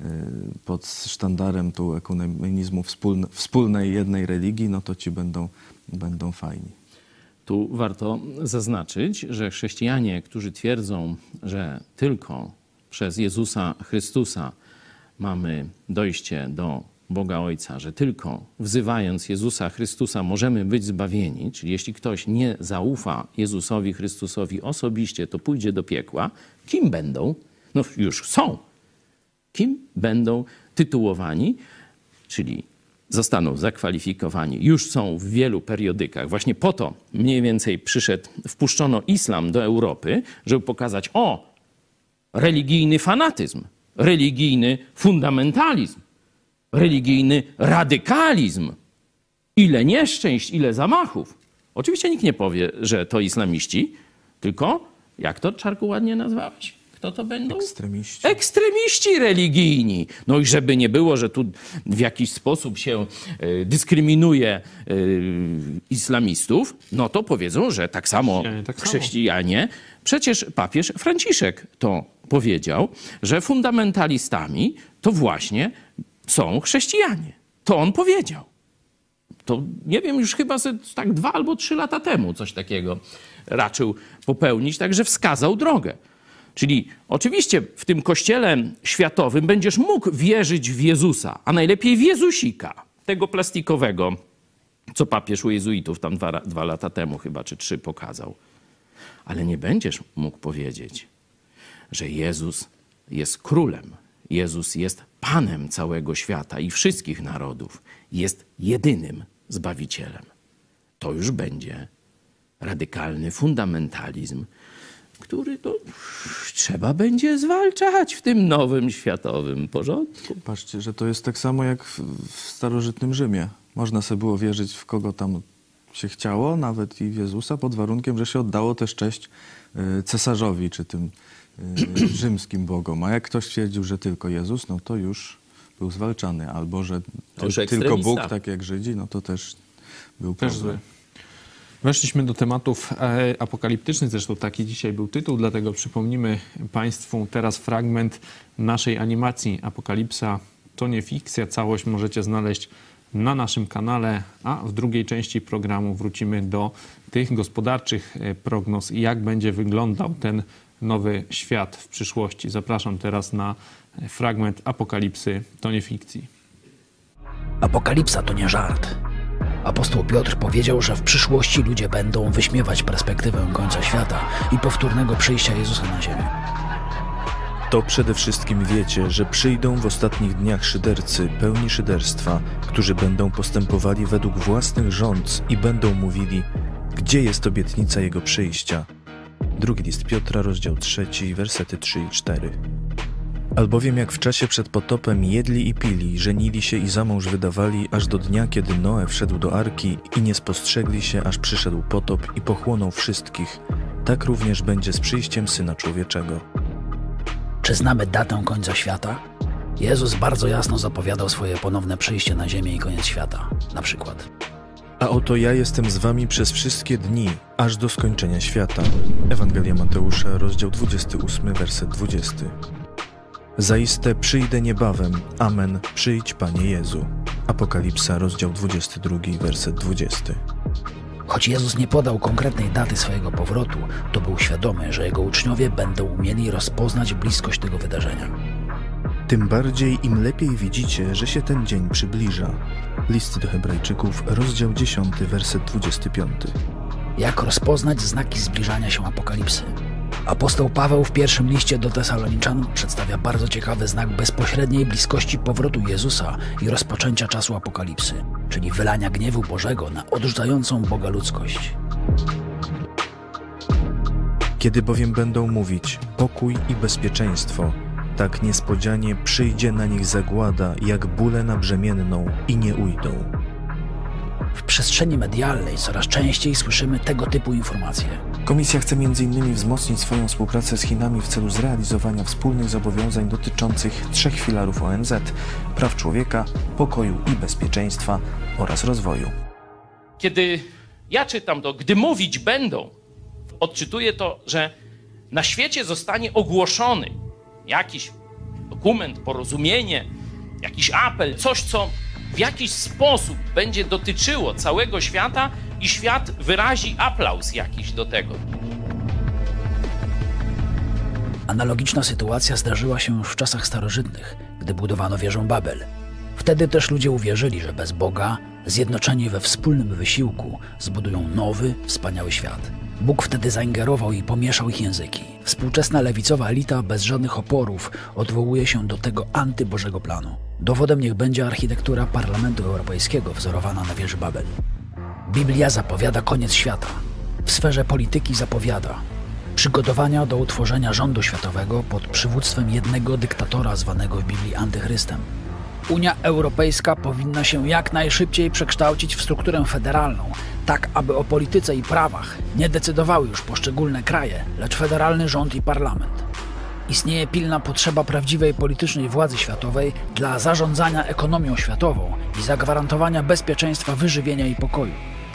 pod sztandarem tu ekumenizmu wspólne, wspólnej jednej religii, no to ci będą, będą fajni. Tu warto zaznaczyć, że chrześcijanie, którzy twierdzą, że tylko przez Jezusa Chrystusa mamy dojście do Boga Ojca, że tylko wzywając Jezusa Chrystusa możemy być zbawieni, czyli jeśli ktoś nie zaufa Jezusowi Chrystusowi osobiście, to pójdzie do piekła, kim będą? No już są. Kim będą tytułowani, czyli zostaną zakwalifikowani, już są w wielu periodykach. Właśnie po to mniej więcej przyszedł, wpuszczono islam do Europy, żeby pokazać, o, religijny fanatyzm, religijny fundamentalizm, religijny radykalizm. Ile nieszczęść, ile zamachów. Oczywiście nikt nie powie, że to islamiści, tylko, jak to, Czarku, ładnie nazwałeś? Kto to będą? Ekstremiści. Ekstremiści religijni. No i żeby nie było, że tu w jakiś sposób się y, dyskryminuje y, islamistów, no to powiedzą, że tak samo Chrześcijanie, tak samo. chrześcijanie. Przecież papież Franciszek to powiedział, że fundamentalistami to właśnie są chrześcijanie. To on powiedział. To nie wiem, już chyba ze, tak dwa albo trzy lata temu coś takiego raczył popełnić, także wskazał drogę. Czyli oczywiście w tym kościele światowym będziesz mógł wierzyć w Jezusa, a najlepiej w Jezusika, tego plastikowego, co papież u jezuitów tam dwa, dwa lata temu chyba, czy trzy pokazał. Ale nie będziesz mógł powiedzieć, że Jezus jest królem, Jezus jest Panem całego świata i wszystkich narodów, jest jedynym Zbawicielem. To już będzie radykalny fundamentalizm, który to trzeba będzie zwalczać w tym nowym światowym porządku. Patrzcie, że to jest tak samo jak w, w starożytnym Rzymie. Można sobie było wierzyć w kogo tam się chciało, nawet i w Jezusa, pod warunkiem, że się oddało też cześć y, cesarzowi, czy tym y, rzymskim bogom. A jak ktoś twierdził, że tylko Jezus, no to już był zwalczany. Albo, że ty, już tylko Bóg, tak jak Żydzi, no to też był Też problem. zły. Weszliśmy do tematów e, apokaliptycznych, zresztą taki dzisiaj był tytuł, dlatego przypomnimy Państwu teraz fragment naszej animacji Apokalipsa. To nie fikcja, całość możecie znaleźć na naszym kanale, a w drugiej części programu wrócimy do tych gospodarczych prognoz i jak będzie wyglądał ten nowy świat w przyszłości. Zapraszam teraz na fragment Apokalipsy. To nie fikcji. Apokalipsa to nie żart. Apostoł Piotr powiedział, że w przyszłości ludzie będą wyśmiewać perspektywę końca świata i powtórnego przyjścia Jezusa na ziemię. To przede wszystkim wiecie, że przyjdą w ostatnich dniach szydercy pełni szyderstwa, którzy będą postępowali według własnych rządz i będą mówili, gdzie jest obietnica Jego przyjścia. Drugi list Piotra, rozdział trzeci, wersety trzy i cztery. Albowiem jak w czasie przed potopem jedli i pili, żenili się i za mąż wydawali, aż do dnia, kiedy Noe wszedł do arki i nie spostrzegli się, aż przyszedł potop i pochłonął wszystkich, tak również będzie z przyjściem Syna Człowieczego. Czy znamy datę końca świata? Jezus bardzo jasno zapowiadał swoje ponowne przyjście na ziemię i koniec świata. Na przykład. A oto ja jestem z wami przez wszystkie dni, aż do skończenia świata. Ewangelia Mateusza, rozdział dwudziesty ósmy, werset dwudziesty. Zaiste przyjdę niebawem. Amen. Przyjdź, Panie Jezu. Apokalipsa, rozdział dwudziesty drugi, werset dwudziesty. Choć Jezus nie podał konkretnej daty swojego powrotu, to był świadomy, że Jego uczniowie będą umieli rozpoznać bliskość tego wydarzenia. Tym bardziej im lepiej widzicie, że się ten dzień przybliża. List do Hebrajczyków, rozdział dziesiąty, werset dwudziesty piąty. Jak rozpoznać znaki zbliżania się apokalipsy? Apostoł Paweł w pierwszym liście do Tesaloniczan przedstawia bardzo ciekawy znak bezpośredniej bliskości powrotu Jezusa i rozpoczęcia czasu apokalipsy, czyli wylania gniewu Bożego na odrzucającą Boga ludzkość. Kiedy bowiem będą mówić pokój i bezpieczeństwo, tak niespodzianie przyjdzie na nich zagłada, jak bóle na brzemienną i nie ujdą. W przestrzeni medialnej coraz częściej słyszymy tego typu informacje. Komisja chce między innymi wzmocnić swoją współpracę z Chinami w celu zrealizowania wspólnych zobowiązań dotyczących trzech filarów O N Z: praw człowieka, pokoju i bezpieczeństwa oraz rozwoju. Kiedy ja czytam to, gdy mówić będą, odczytuję to, że na świecie zostanie ogłoszony jakiś dokument, porozumienie, jakiś apel, coś, co w jakiś sposób będzie dotyczyło całego świata i świat wyrazi aplauz jakiś do tego. Analogiczna sytuacja zdarzyła się już w czasach starożytnych, gdy budowano wieżę Babel. Wtedy też ludzie uwierzyli, że bez Boga, zjednoczeni we wspólnym wysiłku, zbudują nowy, wspaniały świat. Bóg wtedy zaingerował i pomieszał ich języki. Współczesna lewicowa elita bez żadnych oporów odwołuje się do tego antybożego planu. Dowodem niech będzie architektura Parlamentu Europejskiego wzorowana na wieży Babel. Biblia zapowiada koniec świata. W sferze polityki zapowiada przygotowania do utworzenia rządu światowego pod przywództwem jednego dyktatora zwanego w Biblii antychrystem. Unia Europejska powinna się jak najszybciej przekształcić w strukturę federalną, tak aby o polityce i prawach nie decydowały już poszczególne kraje, lecz federalny rząd i parlament. Istnieje pilna potrzeba prawdziwej politycznej władzy światowej dla zarządzania ekonomią światową i zagwarantowania bezpieczeństwa wyżywienia i pokoju.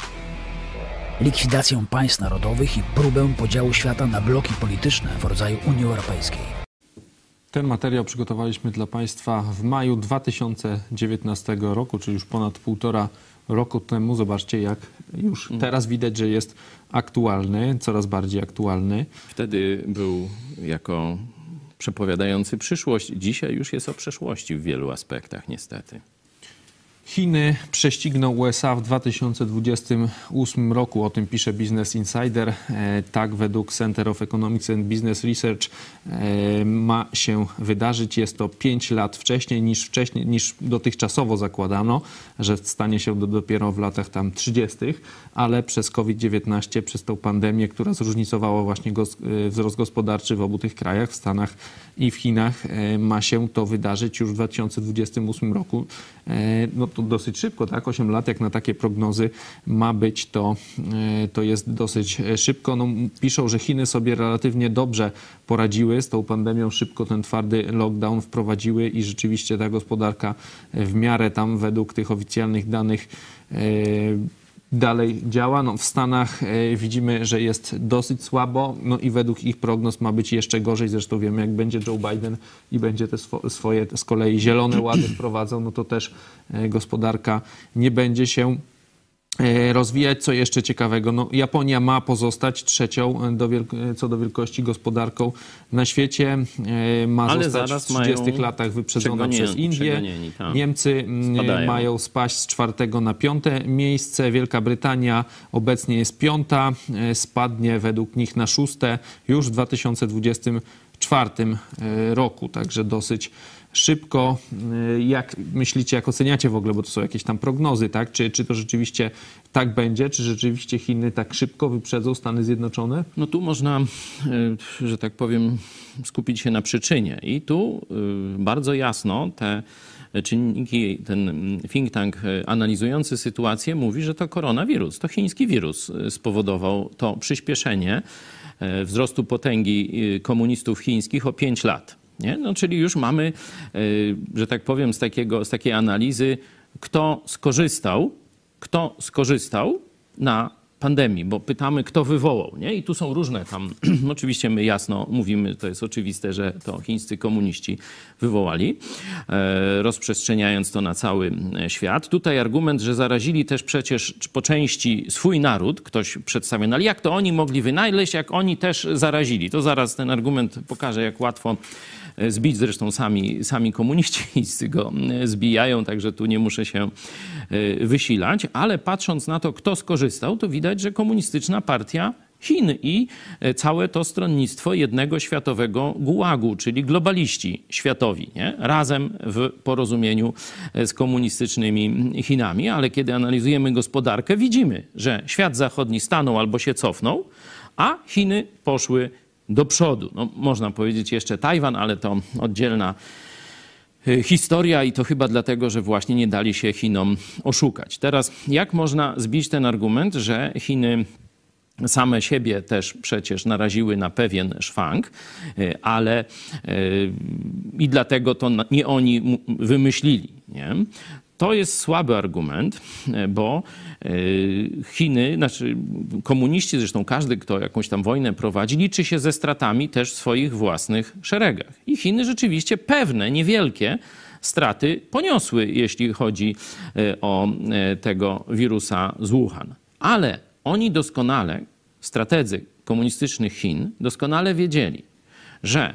Likwidację państw narodowych i próbę podziału świata na bloki polityczne w rodzaju Unii Europejskiej. Ten materiał przygotowaliśmy dla Państwa w maju dwa tysiące dziewiętnastego roku, czyli już ponad półtora roku temu. Zobaczcie, jak już teraz widać, że jest aktualny, coraz bardziej aktualny. Wtedy był jako przepowiadający przyszłość. Dzisiaj już jest o przeszłości w wielu aspektach, niestety. Chiny prześcigną U S A w dwa tysiące dwudziestym ósmym roku. O tym pisze Business Insider. E, tak według Center of Economics and Business Research e, ma się wydarzyć. Jest to pięć lat wcześniej niż, wcześniej niż dotychczasowo zakładano, że stanie się to dopiero w latach tam trzydziestych, ale przez COVID dziewiętnaście, przez tą pandemię, która zróżnicowała właśnie gos, wzrost gospodarczy w obu tych krajach, w Stanach i w Chinach, e, ma się to wydarzyć już w dwa tysiące dwudziestym ósmym roku. E, no to dosyć szybko, tak? osiem lat jak na takie prognozy ma być, to, to jest dosyć szybko. No, piszą, że Chiny sobie relatywnie dobrze poradziły z tą pandemią, szybko ten twardy lockdown wprowadziły i rzeczywiście ta gospodarka w miarę tam według tych oficjalnych danych dalej działa. No, w Stanach e, widzimy, że jest dosyć słabo, no i według ich prognoz ma być jeszcze gorzej. Zresztą wiemy, jak będzie Joe Biden i będzie te swo swoje z kolei zielone łady wprowadzał, no to też e, gospodarka nie będzie się e, rozwijać. Co jeszcze ciekawego? No, Japonia ma pozostać trzecią do co do wielkości gospodarką na świecie. E, ma Ale zostać w trzydziestych latach wyprzedzona przez Indię. Niemcy Spadają. mają spaść z czwartego na piąte miejsce. Wielka Brytania obecnie jest piąta. Spadnie według nich na szóste już w dwa tysiące dwudziestym czwartym roku. Także dosyć szybko. Jak myślicie, jak oceniacie w ogóle, bo to są jakieś tam prognozy, tak? Czy, czy to rzeczywiście tak będzie? Czy rzeczywiście Chiny tak szybko wyprzedzą Stany Zjednoczone? No tu można, że tak powiem, skupić się na przyczynie. I tu bardzo jasno te czynniki, ten think tank analizujący sytuację mówi, że to koronawirus, to chiński wirus spowodował to przyspieszenie wzrostu potęgi komunistów chińskich o pięć lat. Nie? No, czyli już mamy, że tak powiem, z, takiego, z takiej analizy, kto skorzystał, kto skorzystał na pandemii, bo pytamy, kto wywołał, nie? I tu są różne tam, oczywiście my jasno mówimy, to jest oczywiste, że to chińscy komuniści wywołali, e, rozprzestrzeniając to na cały świat. Tutaj argument, że zarazili też przecież po części swój naród, ktoś przedstawia, no ale jak to oni mogli wynaleźć, jak oni też zarazili? To zaraz ten argument pokaże, jak łatwo zbić, zresztą sami, sami komuniści chińscy go zbijają, także tu nie muszę się wysilać, ale patrząc na to, kto skorzystał, to widać, że komunistyczna partia Chin i całe to stronnictwo jednego światowego gułagu, czyli globaliści światowi, nie? Razem w porozumieniu z komunistycznymi Chinami, ale kiedy analizujemy gospodarkę, widzimy, że świat zachodni stanął albo się cofnął, a Chiny poszły do przodu. No, można powiedzieć jeszcze Tajwan, ale to oddzielna historia i to chyba dlatego, że właśnie nie dali się Chinom oszukać. Teraz jak można zbić ten argument, że Chiny same siebie też przecież naraziły na pewien szwank, ale i dlatego to nie oni wymyślili, nie? To jest słaby argument, bo Chiny, znaczy komuniści, zresztą każdy, kto jakąś tam wojnę prowadzi, liczy się ze stratami też w swoich własnych szeregach. I Chiny rzeczywiście pewne, niewielkie straty poniosły, jeśli chodzi o tego wirusa z Wuhan. Ale oni doskonale, strategzy komunistycznych Chin, doskonale wiedzieli, że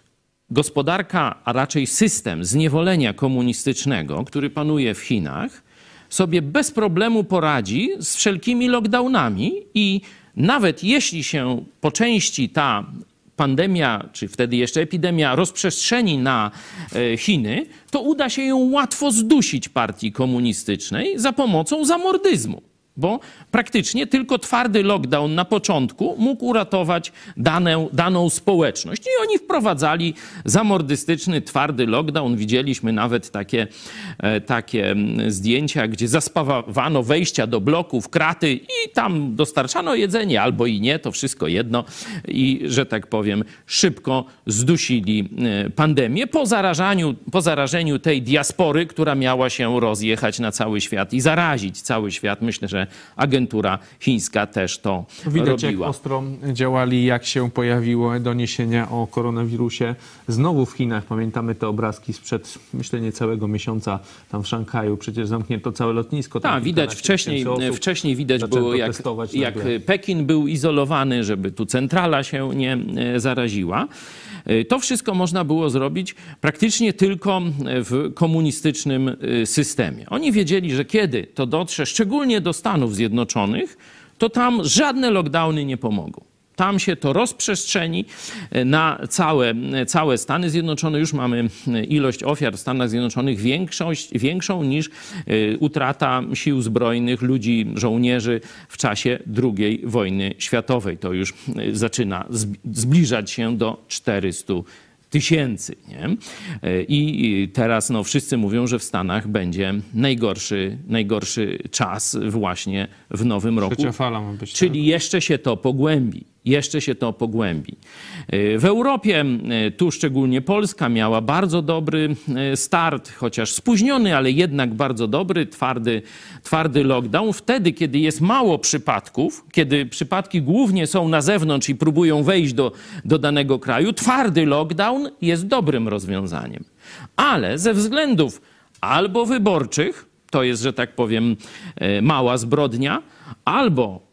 gospodarka, a raczej system zniewolenia komunistycznego, który panuje w Chinach, sobie bez problemu poradzi z wszelkimi lockdownami i nawet jeśli się po części ta pandemia, czy wtedy jeszcze epidemia rozprzestrzeni na Chiny, to uda się ją łatwo zdusić partii komunistycznej za pomocą zamordyzmu. Bo praktycznie tylko twardy lockdown na początku mógł uratować dane, daną społeczność. I oni wprowadzali zamordystyczny, twardy lockdown. Widzieliśmy nawet takie, takie zdjęcia, gdzie zaspawano wejścia do bloków, kraty i tam dostarczano jedzenie, albo i nie, to wszystko jedno. I, że tak powiem, szybko zdusili pandemię po zarażaniu, po zarażeniu tej diaspory, która miała się rozjechać na cały świat i zarazić cały świat. Myślę, że agentura chińska też to Widać, robiła. jak ostro działali, jak się pojawiły doniesienia o koronawirusie. Znowu w Chinach, pamiętamy te obrazki sprzed, myślę, niecałego miesiąca, tam w Szanghaju, przecież zamknięto całe lotnisko. Tak, widać wcześniej, wcześniej widać było, jak, jak Pekin był izolowany, żeby tu centrala się nie zaraziła. To wszystko można było zrobić praktycznie tylko w komunistycznym systemie. Oni wiedzieli, że kiedy to dotrze, szczególnie do Stanów Zjednoczonych, to tam żadne lockdowny nie pomogą. Tam się to rozprzestrzeni na całe, całe Stany Zjednoczone. Już mamy ilość ofiar w Stanach Zjednoczonych większość, większą niż utrata sił zbrojnych, ludzi, żołnierzy w czasie drugiej wojny światowej. To już zaczyna zbliżać się do czterystu tysięcy. Nie? I teraz no, wszyscy mówią, że w Stanach będzie najgorszy, najgorszy czas właśnie w nowym roku. Trzecia fala ma być. Czyli jeszcze się to pogłębi. Jeszcze się to pogłębi. W Europie, tu szczególnie Polska, miała bardzo dobry start, chociaż spóźniony, ale jednak bardzo dobry, twardy, twardy lockdown. Wtedy, kiedy jest mało przypadków, kiedy przypadki głównie są na zewnątrz i próbują wejść do, do danego kraju, twardy lockdown jest dobrym rozwiązaniem. Ale ze względów albo wyborczych, to jest, że tak powiem, mała zbrodnia, albo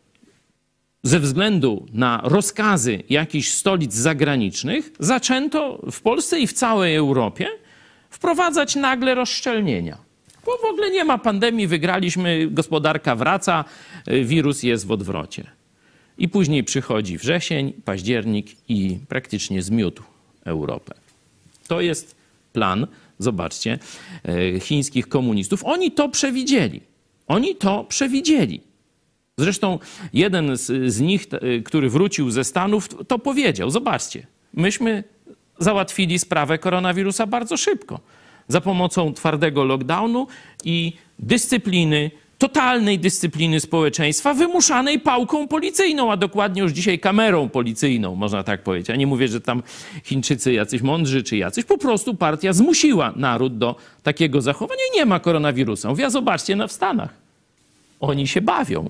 ze względu na rozkazy jakichś stolic zagranicznych zaczęto w Polsce i w całej Europie wprowadzać nagle rozszczelnienia. Bo w ogóle nie ma pandemii, wygraliśmy, gospodarka wraca, wirus jest w odwrocie. I później przychodzi wrzesień, październik i praktycznie zmiótł Europę. To jest plan, zobaczcie, chińskich komunistów. Oni to przewidzieli. Oni to przewidzieli. Zresztą jeden z, z nich, który wrócił ze Stanów, to powiedział, zobaczcie, myśmy załatwili sprawę koronawirusa bardzo szybko. Za pomocą twardego lockdownu i dyscypliny, totalnej dyscypliny społeczeństwa wymuszanej pałką policyjną, a dokładnie już dzisiaj kamerą policyjną, można tak powiedzieć. Ja nie mówię, że tam Chińczycy jacyś mądrzy czy jacyś. Po prostu partia zmusiła naród do takiego zachowania i nie ma koronawirusa. Mówię, a zobaczcie na w Stanach. Oni się bawią.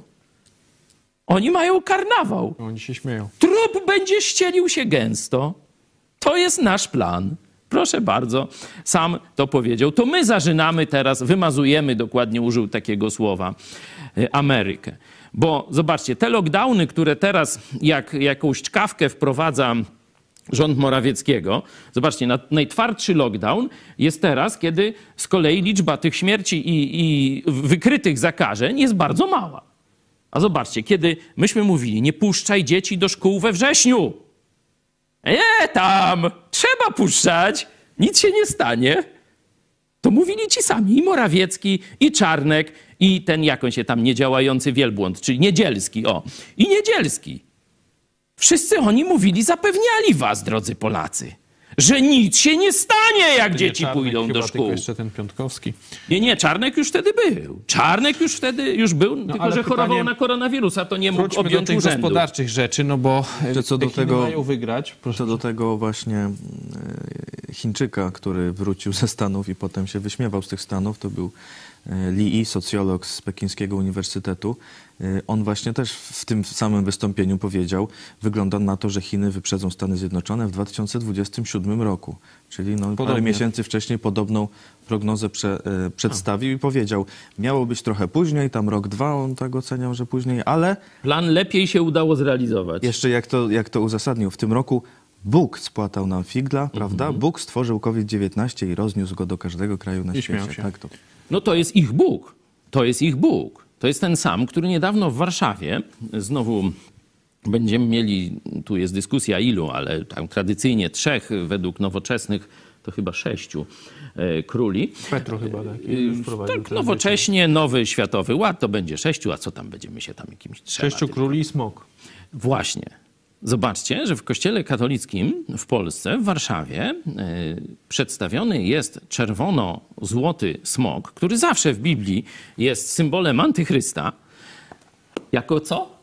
Oni mają karnawał. Oni się śmieją. Trup będzie ścielił się gęsto. To jest nasz plan. Proszę bardzo, sam to powiedział. To my zażynamy teraz, wymazujemy, dokładnie użył takiego słowa, Amerykę. Bo zobaczcie, te lockdowny, które teraz jak jakąś czkawkę wprowadza rząd Morawieckiego, zobaczcie, najtwardszy lockdown jest teraz, kiedy z kolei liczba tych śmierci i, i wykrytych zakażeń jest bardzo mała. A zobaczcie, kiedy myśmy mówili, nie puszczaj dzieci do szkół we wrześniu. Nie tam, trzeba puszczać, nic się nie stanie. To mówili ci sami, i Morawiecki, i Czarnek, i ten, jak on się tam, niedziałający wielbłąd, czyli Niedzielski, o, i Niedzielski. Wszyscy oni mówili, zapewniali was, drodzy Polacy, że nic się nie stanie, jak Nie, dzieci Czarnek pójdą chyba do tylko szkół. jeszcze ten Piątkowski. Nie, nie, Czarnek już wtedy był. Czarnek już wtedy już był, tylko ale że chorował pytanie- na koronawirusa, to nie mógł Wróćmy do objąć tych urzędu. gospodarczych rzeczy, no bo Jeszcze co te do Chiny tego- mają wygrać. Proszę. Co do tego właśnie e, Chińczyka, który wrócił ze Stanów i potem się wyśmiewał z tych Stanów, to był e, Li Yi, socjolog z Pekińskiego Uniwersytetu. E, On właśnie też w tym samym wystąpieniu powiedział, wygląda na to, że Chiny wyprzedzą Stany Zjednoczone w dwa tysiące dwudziestym siódmym roku. Czyli no, parę Podobnie. miesięcy wcześniej podobną prognozę prze, e, przedstawił i powiedział, miało być trochę później, tam rok, dwa, on tak oceniał, że później, ale Plan lepiej się udało zrealizować. jeszcze jak to, jak to uzasadnił, w tym roku Bóg spłatał nam figla, prawda? Bóg stworzył COVID dziewiętnaście i rozniósł go do każdego kraju na I śmiał świecie. się. Tak to. No to jest ich Bóg. To jest ich Bóg. To jest ten sam, który niedawno w Warszawie, znowu będziemy mieli, tu jest dyskusja ilu, ale tam tradycyjnie trzech, według nowoczesnych to chyba sześciu e, króli. Petro chyba tak. Y, Tak, nowocześnie, nowy światowy ład to będzie sześciu, a co tam będziemy się tam jakimiś trzema. Sześciu króli i smok. Właśnie. Zobaczcie, że w kościele katolickim w Polsce, w Warszawie, y, przedstawiony jest czerwono-złoty smok, który zawsze w Biblii jest symbolem antychrysta. Jako co?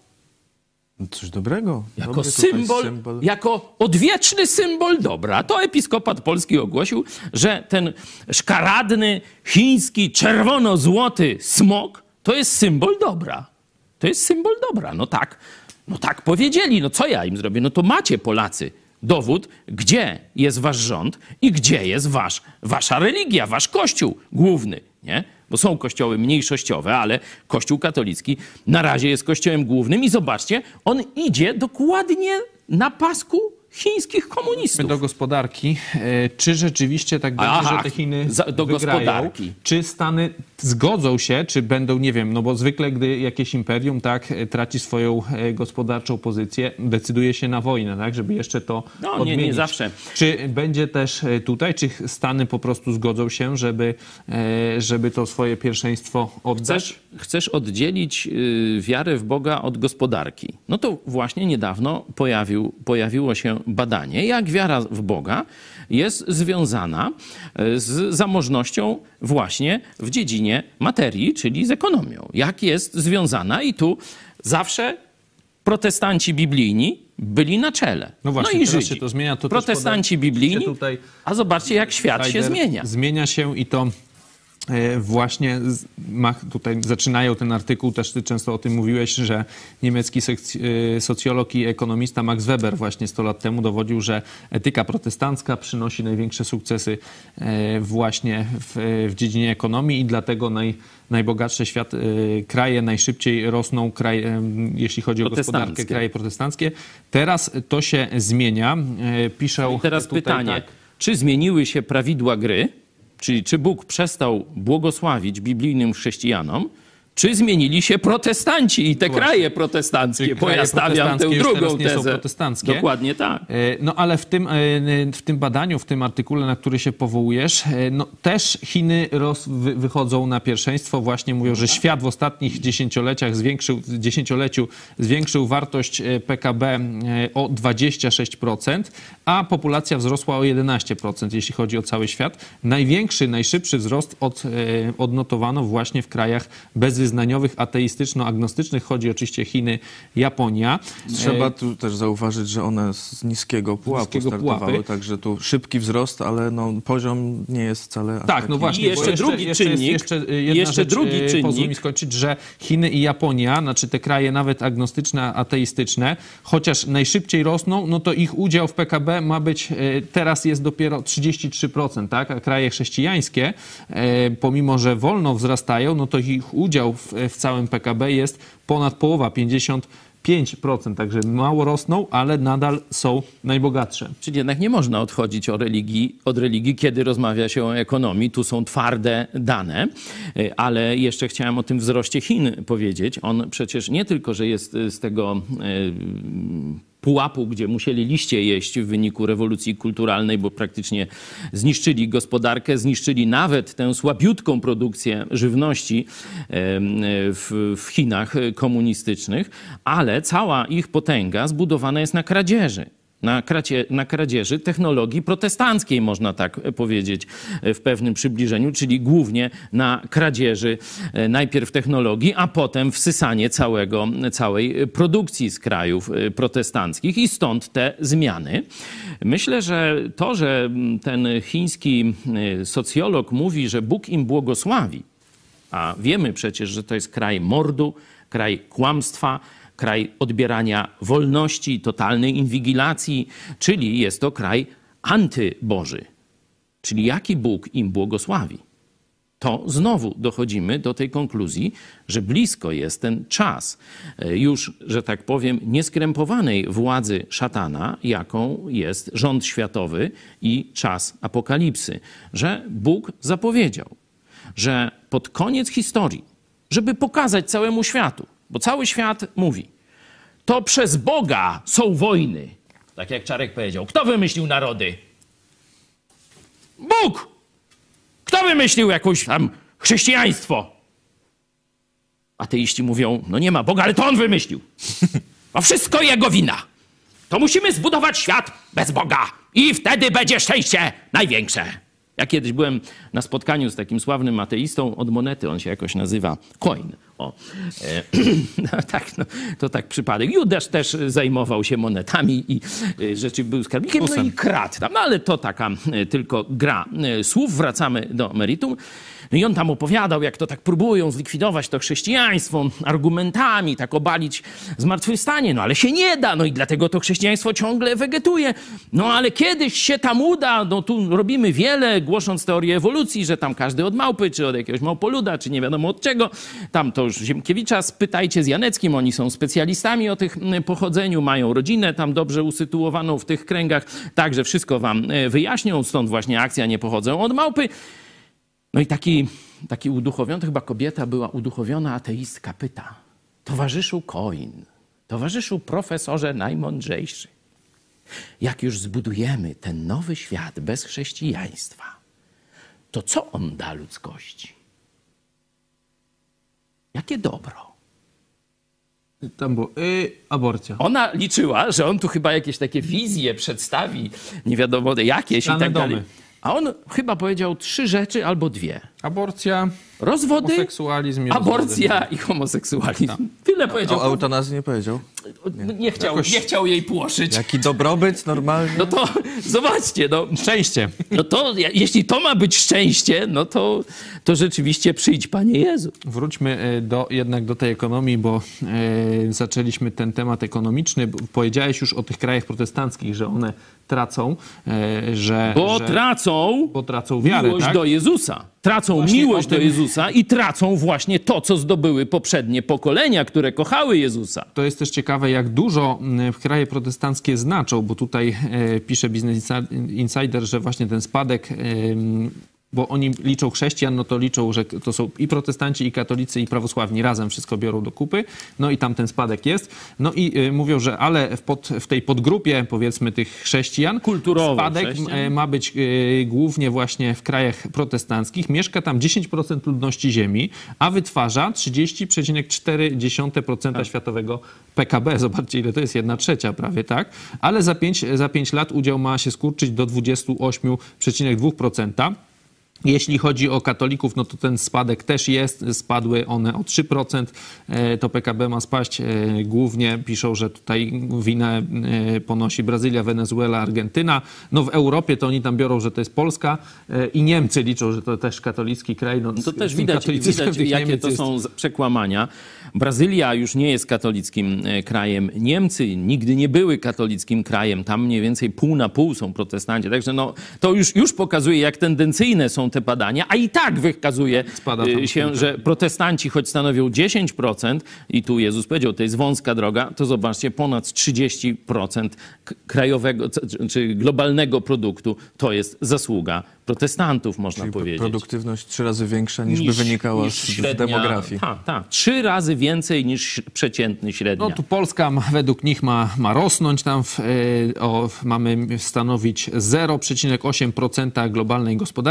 Coś dobrego. Jako Dobry tutaj symbol, jako odwieczny symbol dobra. To episkopat polski ogłosił, że ten szkaradny, chiński, czerwono-złoty smok to jest symbol dobra. To jest symbol dobra. No tak, no tak powiedzieli. No co ja im zrobię? No to macie, Polacy, dowód, gdzie jest wasz rząd i gdzie jest wasz, wasza religia, wasz kościół główny, nie? Bo są kościoły mniejszościowe, ale Kościół katolicki na razie jest kościołem głównym i zobaczcie, on idzie dokładnie na pasku chińskich komunistów. Do gospodarki. E, Czy rzeczywiście tak będzie, Aha, że te Chiny za- do wygrają? gospodarki. Czy Stany zgodzą się, czy będą, nie wiem, no bo zwykle, gdy jakieś imperium tak e, traci swoją e, gospodarczą pozycję, decyduje się na wojnę, tak, żeby jeszcze to No, nie, odmienić. nie zawsze. Czy będzie też e, tutaj, czy Stany po prostu zgodzą się, żeby, e, żeby to swoje pierwszeństwo oddać? Chcesz, chcesz oddzielić y, wiarę w Boga od gospodarki. No to właśnie niedawno pojawił, pojawiło się badanie, jak wiara w Boga jest związana y, z zamożnością właśnie w dziedzinie materii, czyli z ekonomią. Jak jest związana i tu zawsze protestanci biblijni byli na czele. No właśnie, i teraz Żydzi. się to zmienia. To też Protestanci podam- biblijni, się tutaj a zobaczcie, jak świat się Tiger zmienia. Zmienia się i to e, właśnie z- ma, tutaj zaczynają ten artykuł, też ty często o tym mówiłeś, że niemiecki sekc- e, socjolog i ekonomista Max Weber właśnie sto lat temu dowodził, że etyka protestancka przynosi największe sukcesy e, właśnie w, w dziedzinie ekonomii i dlatego naj, najbogatsze świat, e, kraje najszybciej rosną, kraj, e, jeśli chodzi o gospodarkę, Protestanckie. kraje protestanckie. Teraz to się zmienia. E, Piszą I teraz tutaj, pytanie, tak, czy zmieniły się prawidła gry, czyli czy Bóg przestał błogosławić biblijnym chrześcijanom, czy zmienili się protestanci i te Właśnie. kraje protestanckie, Czyli bo ja kraje stawiam tę protestanckie już drugą teraz nie są tezę. protestanckie. Dokładnie tak. E, No ale w tym, e, w tym badaniu, w tym artykule, na który się powołujesz, e, no, też Chiny roz, wy, wychodzą na pierwszeństwo. Właśnie mówią, że świat w ostatnich dziesięcioleciach zwiększył, w dziesięcioleciu zwiększył wartość e, P K B e, o dwadzieścia sześć procent, a populacja wzrosła o jedenaście procent, jeśli chodzi o cały świat. Największy, najszybszy wzrost od, e, odnotowano właśnie w krajach bezwyznaniowych, ateistyczno-agnostycznych. Chodzi oczywiście Chiny, Japonia. Trzeba E, tu też zauważyć, że one z niskiego pułapu niskiego startowały, pułapy. także tu szybki wzrost, ale no, poziom nie jest wcale aż Tak, taki. no właśnie. I jeszcze bo drugi jeszcze jest czynnik, Jeszcze, jedna jeszcze rzecz, drugi e, czynnik. Pozwól mi skończyć, że Chiny i Japonia, znaczy te kraje nawet agnostyczne, ateistyczne, chociaż najszybciej rosną, no to ich udział w P K B ma być, e, teraz jest dopiero trzydzieści trzy procent, tak? A kraje chrześcijańskie, e, pomimo że wolno wzrastają, no to ich udział w, w całym P K B jest ponad połowa, pięćdziesiąt pięć procent, także mało rosną, ale nadal są najbogatsze. Czyli jednak nie można odchodzić o religii, od religii, kiedy rozmawia się o ekonomii. Tu są twarde dane, Y, ale jeszcze chciałem o tym wzroście Chin powiedzieć. On przecież nie tylko, że jest y, z tego y, pułapu, gdzie musieli liście jeść w wyniku rewolucji kulturalnej, bo praktycznie zniszczyli gospodarkę, zniszczyli nawet tę słabiutką produkcję żywności w, w Chinach komunistycznych, ale cała ich potęga zbudowana jest na kradzieży. na, kracie, na kradzieży technologii protestanckiej, można tak powiedzieć w pewnym przybliżeniu, czyli głównie na kradzieży najpierw technologii, a potem wsysanie całego, całej produkcji z krajów protestanckich i stąd te zmiany. Myślę, że to, że ten chiński socjolog mówi, że Bóg im błogosławi, a wiemy przecież, że to jest kraj mordu, kraj kłamstwa, kraj odbierania wolności, totalnej inwigilacji, czyli jest to kraj antyboży. Czyli jaki Bóg im błogosławi? To znowu dochodzimy do tej konkluzji, że blisko jest ten czas już, że tak powiem, nieskrępowanej władzy szatana, jaką jest rząd światowy i czas apokalipsy. Że Bóg zapowiedział, że pod koniec historii, żeby pokazać całemu światu, bo cały świat mówi, to przez Boga są wojny. Tak jak Czarek powiedział. Kto wymyślił narody? Bóg! Kto wymyślił jakieś tam chrześcijaństwo? Ateiści mówią, no nie ma Boga, ale to On wymyślił. A wszystko Jego wina. To musimy zbudować świat bez Boga i wtedy będzie szczęście największe. Ja kiedyś byłem na spotkaniu z takim sławnym ateistą od monety, on się jakoś nazywa Coin. O, e, no, tak, no, to tak przypadek. Judasz też zajmował się monetami i e, rzeczy był skarbnikiem, no i kradł tam. No ale to taka e, tylko gra e, słów. Wracamy do meritum. No i on tam opowiadał, jak to tak próbują zlikwidować to chrześcijaństwo argumentami, tak obalić zmartwychwstanie. No ale się nie da, no i dlatego to chrześcijaństwo ciągle wegetuje. No ale kiedyś się tam uda, no tu robimy wiele, głosząc teorię ewolucji, że tam każdy od małpy, czy od jakiegoś małpoluda, czy nie wiadomo od czego. Tam to już Ziemkiewicza spytajcie z Janeckim, oni są specjalistami o tych pochodzeniu, mają rodzinę tam dobrze usytuowaną w tych kręgach, także wszystko wam wyjaśnią, stąd właśnie akcja Nie pochodzę od małpy. No i taki, taki uduchowiony, to chyba kobieta była uduchowiona ateistka, pyta, towarzyszu Coin, towarzyszu profesorze najmądrzejszy, jak już zbudujemy ten nowy świat bez chrześcijaństwa, to co on da ludzkości? Jakie dobro? Tam było y, aborcja. Ona liczyła, że on tu chyba jakieś takie wizje przedstawi, nie wiadomo jakieś Dane i tak dalej. domy. A on chyba powiedział trzy rzeczy albo dwie. Aborcja, Rozwody, homoseksualizm i aborcja rozwody. i homoseksualizm. Tyle powiedział. O eutanazji nie powiedział. Nie, nie, chciał, Jakoś- nie chciał jej płoszyć. Jaki dobrobyt normalny. No to zobaczcie, no, Szczęście. no to ja- jeśli to ma być szczęście, no to, to rzeczywiście przyjdź, Panie Jezu. Wróćmy e, do, jednak do tej ekonomii, bo e, zaczęliśmy ten temat ekonomiczny. Bo powiedziałeś już o tych krajach protestanckich, że one tracą, e, że... Bo że, tracą bo tracą wiarę, miłość tak? do Jezusa. Tracą Właśnie miłość o do tym- Jezusa i tracą właśnie to, co zdobyły poprzednie pokolenia, które kochały Jezusa. To jest też ciekawe, jak dużo m, kraje protestanckie znaczą, bo tutaj e, pisze Business Insider, że właśnie ten spadek, e, bo oni liczą chrześcijan, no to liczą, że to są i protestanci, i katolicy, i prawosławni razem wszystko biorą do kupy, no i tam ten spadek jest. No i e, mówią, że ale w, pod, w tej podgrupie, powiedzmy, tych chrześcijan, Kulturowo spadek chrześcijan. e, ma być e, głównie właśnie w krajach protestanckich. Mieszka tam dziesięć procent ludności ziemi, a wytwarza trzydzieści przecinek cztery procent Tak. światowego P K B. Zobaczcie, ile to jest, jedna trzecia prawie, tak? Ale za pięć, za pięć lat udział ma się skurczyć do dwadzieścia osiem przecinek dwa procent. Jeśli chodzi o katolików, no to ten spadek też jest. Spadły one o trzy procent. E, To P K B ma spaść. E, Głównie piszą, że tutaj winę e, ponosi Brazylia, Wenezuela, Argentyna. No w Europie to oni tam biorą, że to jest Polska e, i Niemcy liczą, że to też katolicki kraj. No, No to z- też z tym widać, katolicyzmem widać tych jakie Niemiec to jest- są z- przekłamania. Brazylia już nie jest katolickim e, krajem. Niemcy nigdy nie były katolickim krajem. Tam mniej więcej pół na pół są protestanci. Także no, to już, już pokazuje, jak tendencyjne są te badania, a i tak wykazuje Spada e, tam się, kilka. że protestanci, choć stanowią dziesięć procent, i tu Jezus powiedział, to jest wąska droga, to zobaczcie, ponad trzydzieści procent k- krajowego c- czy globalnego produktu to jest zasługa protestantów, można Czyli powiedzieć. produktywność trzy razy większa niż, by wynikała niż z średnia- demografii. Tak, tak. Trzy razy więcej niż przeciętny średnia. No tu Polska ma, według nich ma, ma rosnąć tam, w, e, o, mamy stanowić zero przecinek osiem procent globalnej gospodarki, ale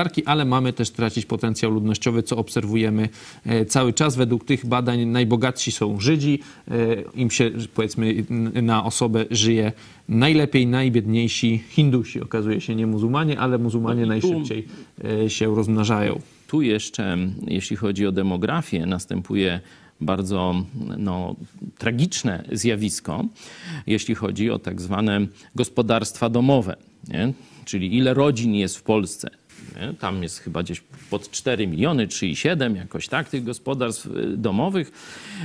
ale mamy też tracić potencjał ludnościowy, co obserwujemy cały czas. Według tych badań najbogatsi są Żydzi, im się, powiedzmy, na osobę żyje najlepiej, najbiedniejsi Hindusi. Okazuje się, nie muzułmanie, ale muzułmanie najszybciej się rozmnażają. Tu jeszcze, jeśli chodzi o demografię, następuje bardzo no, tragiczne zjawisko, jeśli chodzi o tak zwane gospodarstwa domowe, nie? Czyli ile rodzin jest w Polsce. Nie? Tam jest chyba gdzieś pod cztery miliony, trzy i siedem, jakoś tak, tych gospodarstw domowych.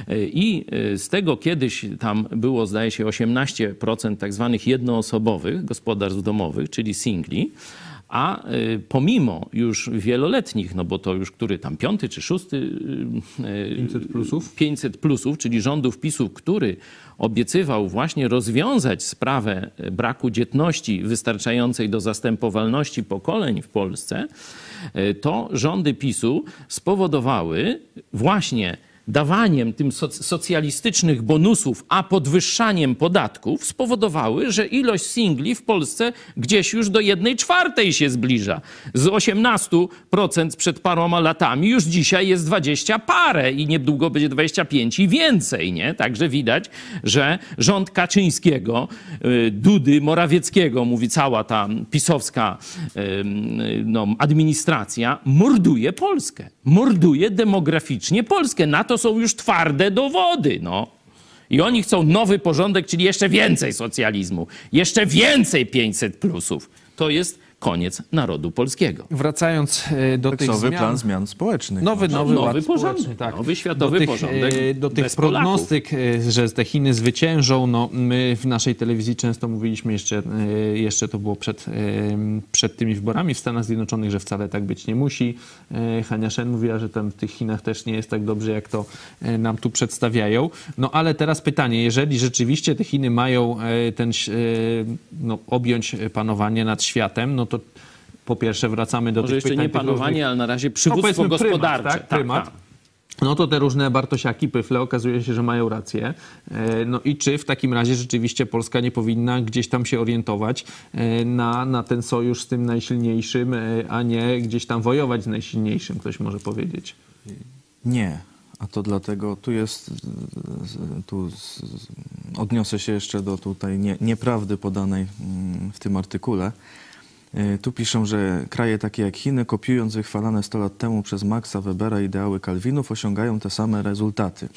I z tego kiedyś tam było, zdaje się, osiemnaście procent tak zwanych jednoosobowych gospodarstw domowych, czyli singli. A pomimo już wieloletnich, no bo to już który tam piąty czy szósty pięćset plusów, pięćset plusów, czyli rządów PiSu, który obiecywał właśnie rozwiązać sprawę braku dzietności wystarczającej do zastępowalności pokoleń w Polsce, to rządy PiSu spowodowały właśnie dawaniem tym soc- socjalistycznych bonusów, a podwyższaniem podatków spowodowały, że ilość singli w Polsce gdzieś już do jednej czwartej się zbliża. Z osiemnaście procent przed paroma latami już dzisiaj jest dwadzieścia parę i niedługo będzie dwadzieścia pięć i więcej, nie? Także widać, że rząd Kaczyńskiego, Dudy, Morawieckiego, mówi cała ta pisowska no, administracja, morduje Polskę. Morduje demograficznie Polskę. Na to są już twarde dowody, no. I oni chcą nowy porządek, czyli jeszcze więcej socjalizmu, jeszcze więcej pięćset plusów. To jest koniec narodu polskiego. Wracając do tych Nowy zmian... plan zmian społecznych. Nowy, nowy, nowy ład porządek, społeczny, tak. nowy światowy do tych, porządek Do tych bez prognostyk, że te Chiny zwyciężą, no my w naszej telewizji często mówiliśmy, jeszcze, jeszcze to było przed, przed tymi wyborami w Stanach Zjednoczonych, że wcale tak być nie musi. Hania Shen mówiła, że tam w tych Chinach też nie jest tak dobrze, jak to nam tu przedstawiają. No ale teraz pytanie, jeżeli rzeczywiście te Chiny mają ten, no, objąć panowanie nad światem, no to po pierwsze wracamy do Może tych jeszcze pytań, nie panowanie, różnych... ale na razie przywództwo no, gospodarcze. Prymat, tak? Prymat. Tak, tak. No to te różne Bartosiaki, Pyfle okazuje się, że mają rację. No i czy w takim razie rzeczywiście Polska nie powinna gdzieś tam się orientować na, na ten sojusz z tym najsilniejszym, a nie gdzieś tam wojować z najsilniejszym, ktoś może powiedzieć. Nie. A to dlatego, tu jest, tu odniosę się jeszcze do tutaj nie, nieprawdy podanej w tym artykule. Tu piszą, że kraje takie jak Chiny, kopiując wychwalane sto lat temu przez Maxa Webera ideały Kalwinów, osiągają te same rezultaty.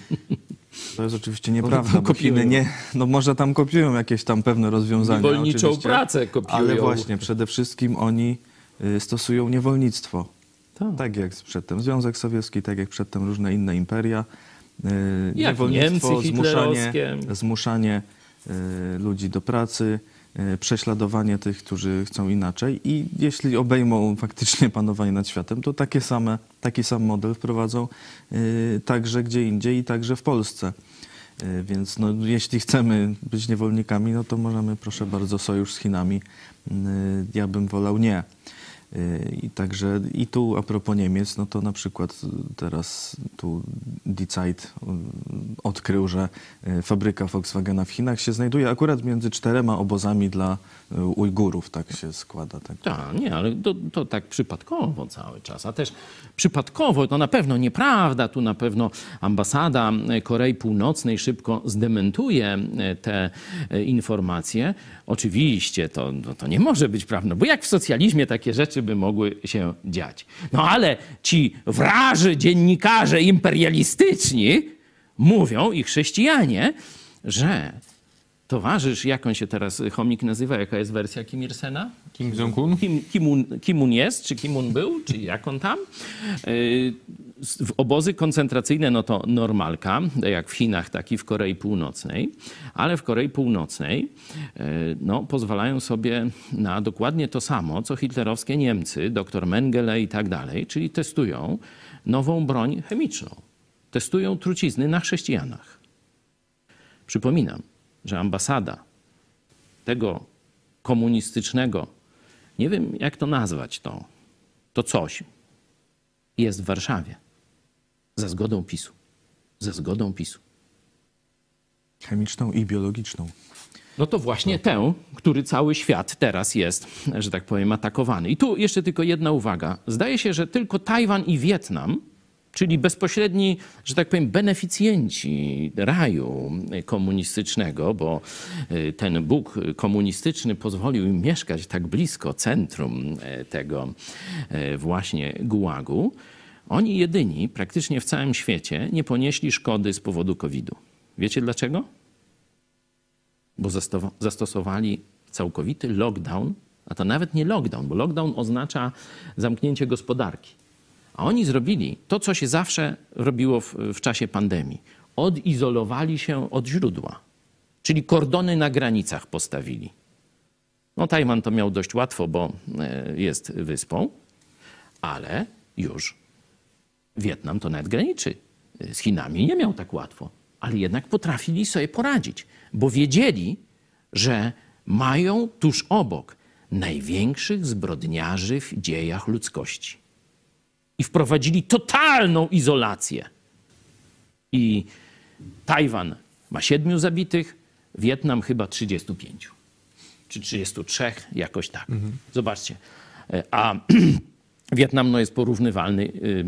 To jest oczywiście nieprawda, bo Chiny nie, no może tam kopiują jakieś tam pewne rozwiązania. Niewolniczą pracę kopiują. Ale właśnie, przede wszystkim oni stosują niewolnictwo. Tak. tak jak przedtem Związek Sowiecki, tak jak przedtem różne inne imperia. Jak Niewolnictwo, Niemcy zmuszanie, zmuszanie ludzi do pracy, prześladowanie tych, którzy chcą inaczej i jeśli obejmą faktycznie panowanie nad światem, to takie same, taki sam model wprowadzą y, także gdzie indziej i także w Polsce. Y, więc no, jeśli chcemy być niewolnikami, no to możemy, proszę bardzo, sojusz z Chinami. Y, ja bym wolał nie. I także i tu a propos Niemiec, no to na przykład teraz tu Die Zeit odkrył, że fabryka Volkswagena w Chinach się znajduje akurat między czterema obozami dla Ujgurów, tak się składa. Tak, tak nie, ale to, to tak przypadkowo cały czas, a też przypadkowo, to na pewno nieprawda, tu na pewno ambasada Korei Północnej szybko zdementuje te informacje. Oczywiście to, to, to nie może być prawda, bo jak w socjalizmie takie rzeczy by mogły się dziać. No ale ci wraży dziennikarze imperialistyczni mówią, i chrześcijanie, że towarzysz, jak on się teraz chomik nazywa, jaka jest wersja Kim Il-sena? Kim Jong-un? Kim, Kim, Un, Kim Un jest, czy Kim Un był, czy jak on tam? Yy, w obozy koncentracyjne, no to normalka, jak w Chinach, tak i w Korei Północnej, ale w Korei Północnej yy, no, pozwalają sobie na dokładnie to samo, co hitlerowskie Niemcy, doktor Mengele i tak dalej, czyli testują nową broń chemiczną. Testują trucizny na chrześcijanach. Przypominam, że ambasada tego komunistycznego, nie wiem jak to nazwać, to, to coś, jest w Warszawie. Za zgodą PiSu. Za zgodą PiSu. Chemiczną i biologiczną. No to właśnie tę, który cały świat teraz jest, że tak powiem, atakowany. I tu jeszcze tylko jedna uwaga. Zdaje się, że tylko Tajwan i Wietnam, czyli bezpośredni, że tak powiem, beneficjenci raju komunistycznego, bo ten Bóg komunistyczny pozwolił im mieszkać tak blisko centrum tego właśnie gułagu, oni jedyni praktycznie w całym świecie nie ponieśli szkody z powodu kowida. Wiecie dlaczego? Bo zastosowali całkowity lockdown, a to nawet nie lockdown, bo lockdown oznacza zamknięcie gospodarki. A oni zrobili to, co się zawsze robiło w, w czasie pandemii. Odizolowali się od źródła, czyli kordony na granicach postawili. No Tajwan to miał dość łatwo, bo jest wyspą, ale już Wietnam to nawet graniczy z Chinami. Nie miał tak łatwo, ale jednak potrafili sobie poradzić, bo wiedzieli, że mają tuż obok największych zbrodniarzy w dziejach ludzkości. I wprowadzili totalną izolację. I Tajwan ma siedmiu zabitych, Wietnam chyba trzydziestu pięciu. Czy trzydziestu trzech, jakoś tak. Mhm. Zobaczcie. A Wietnam no, jest porównywalny,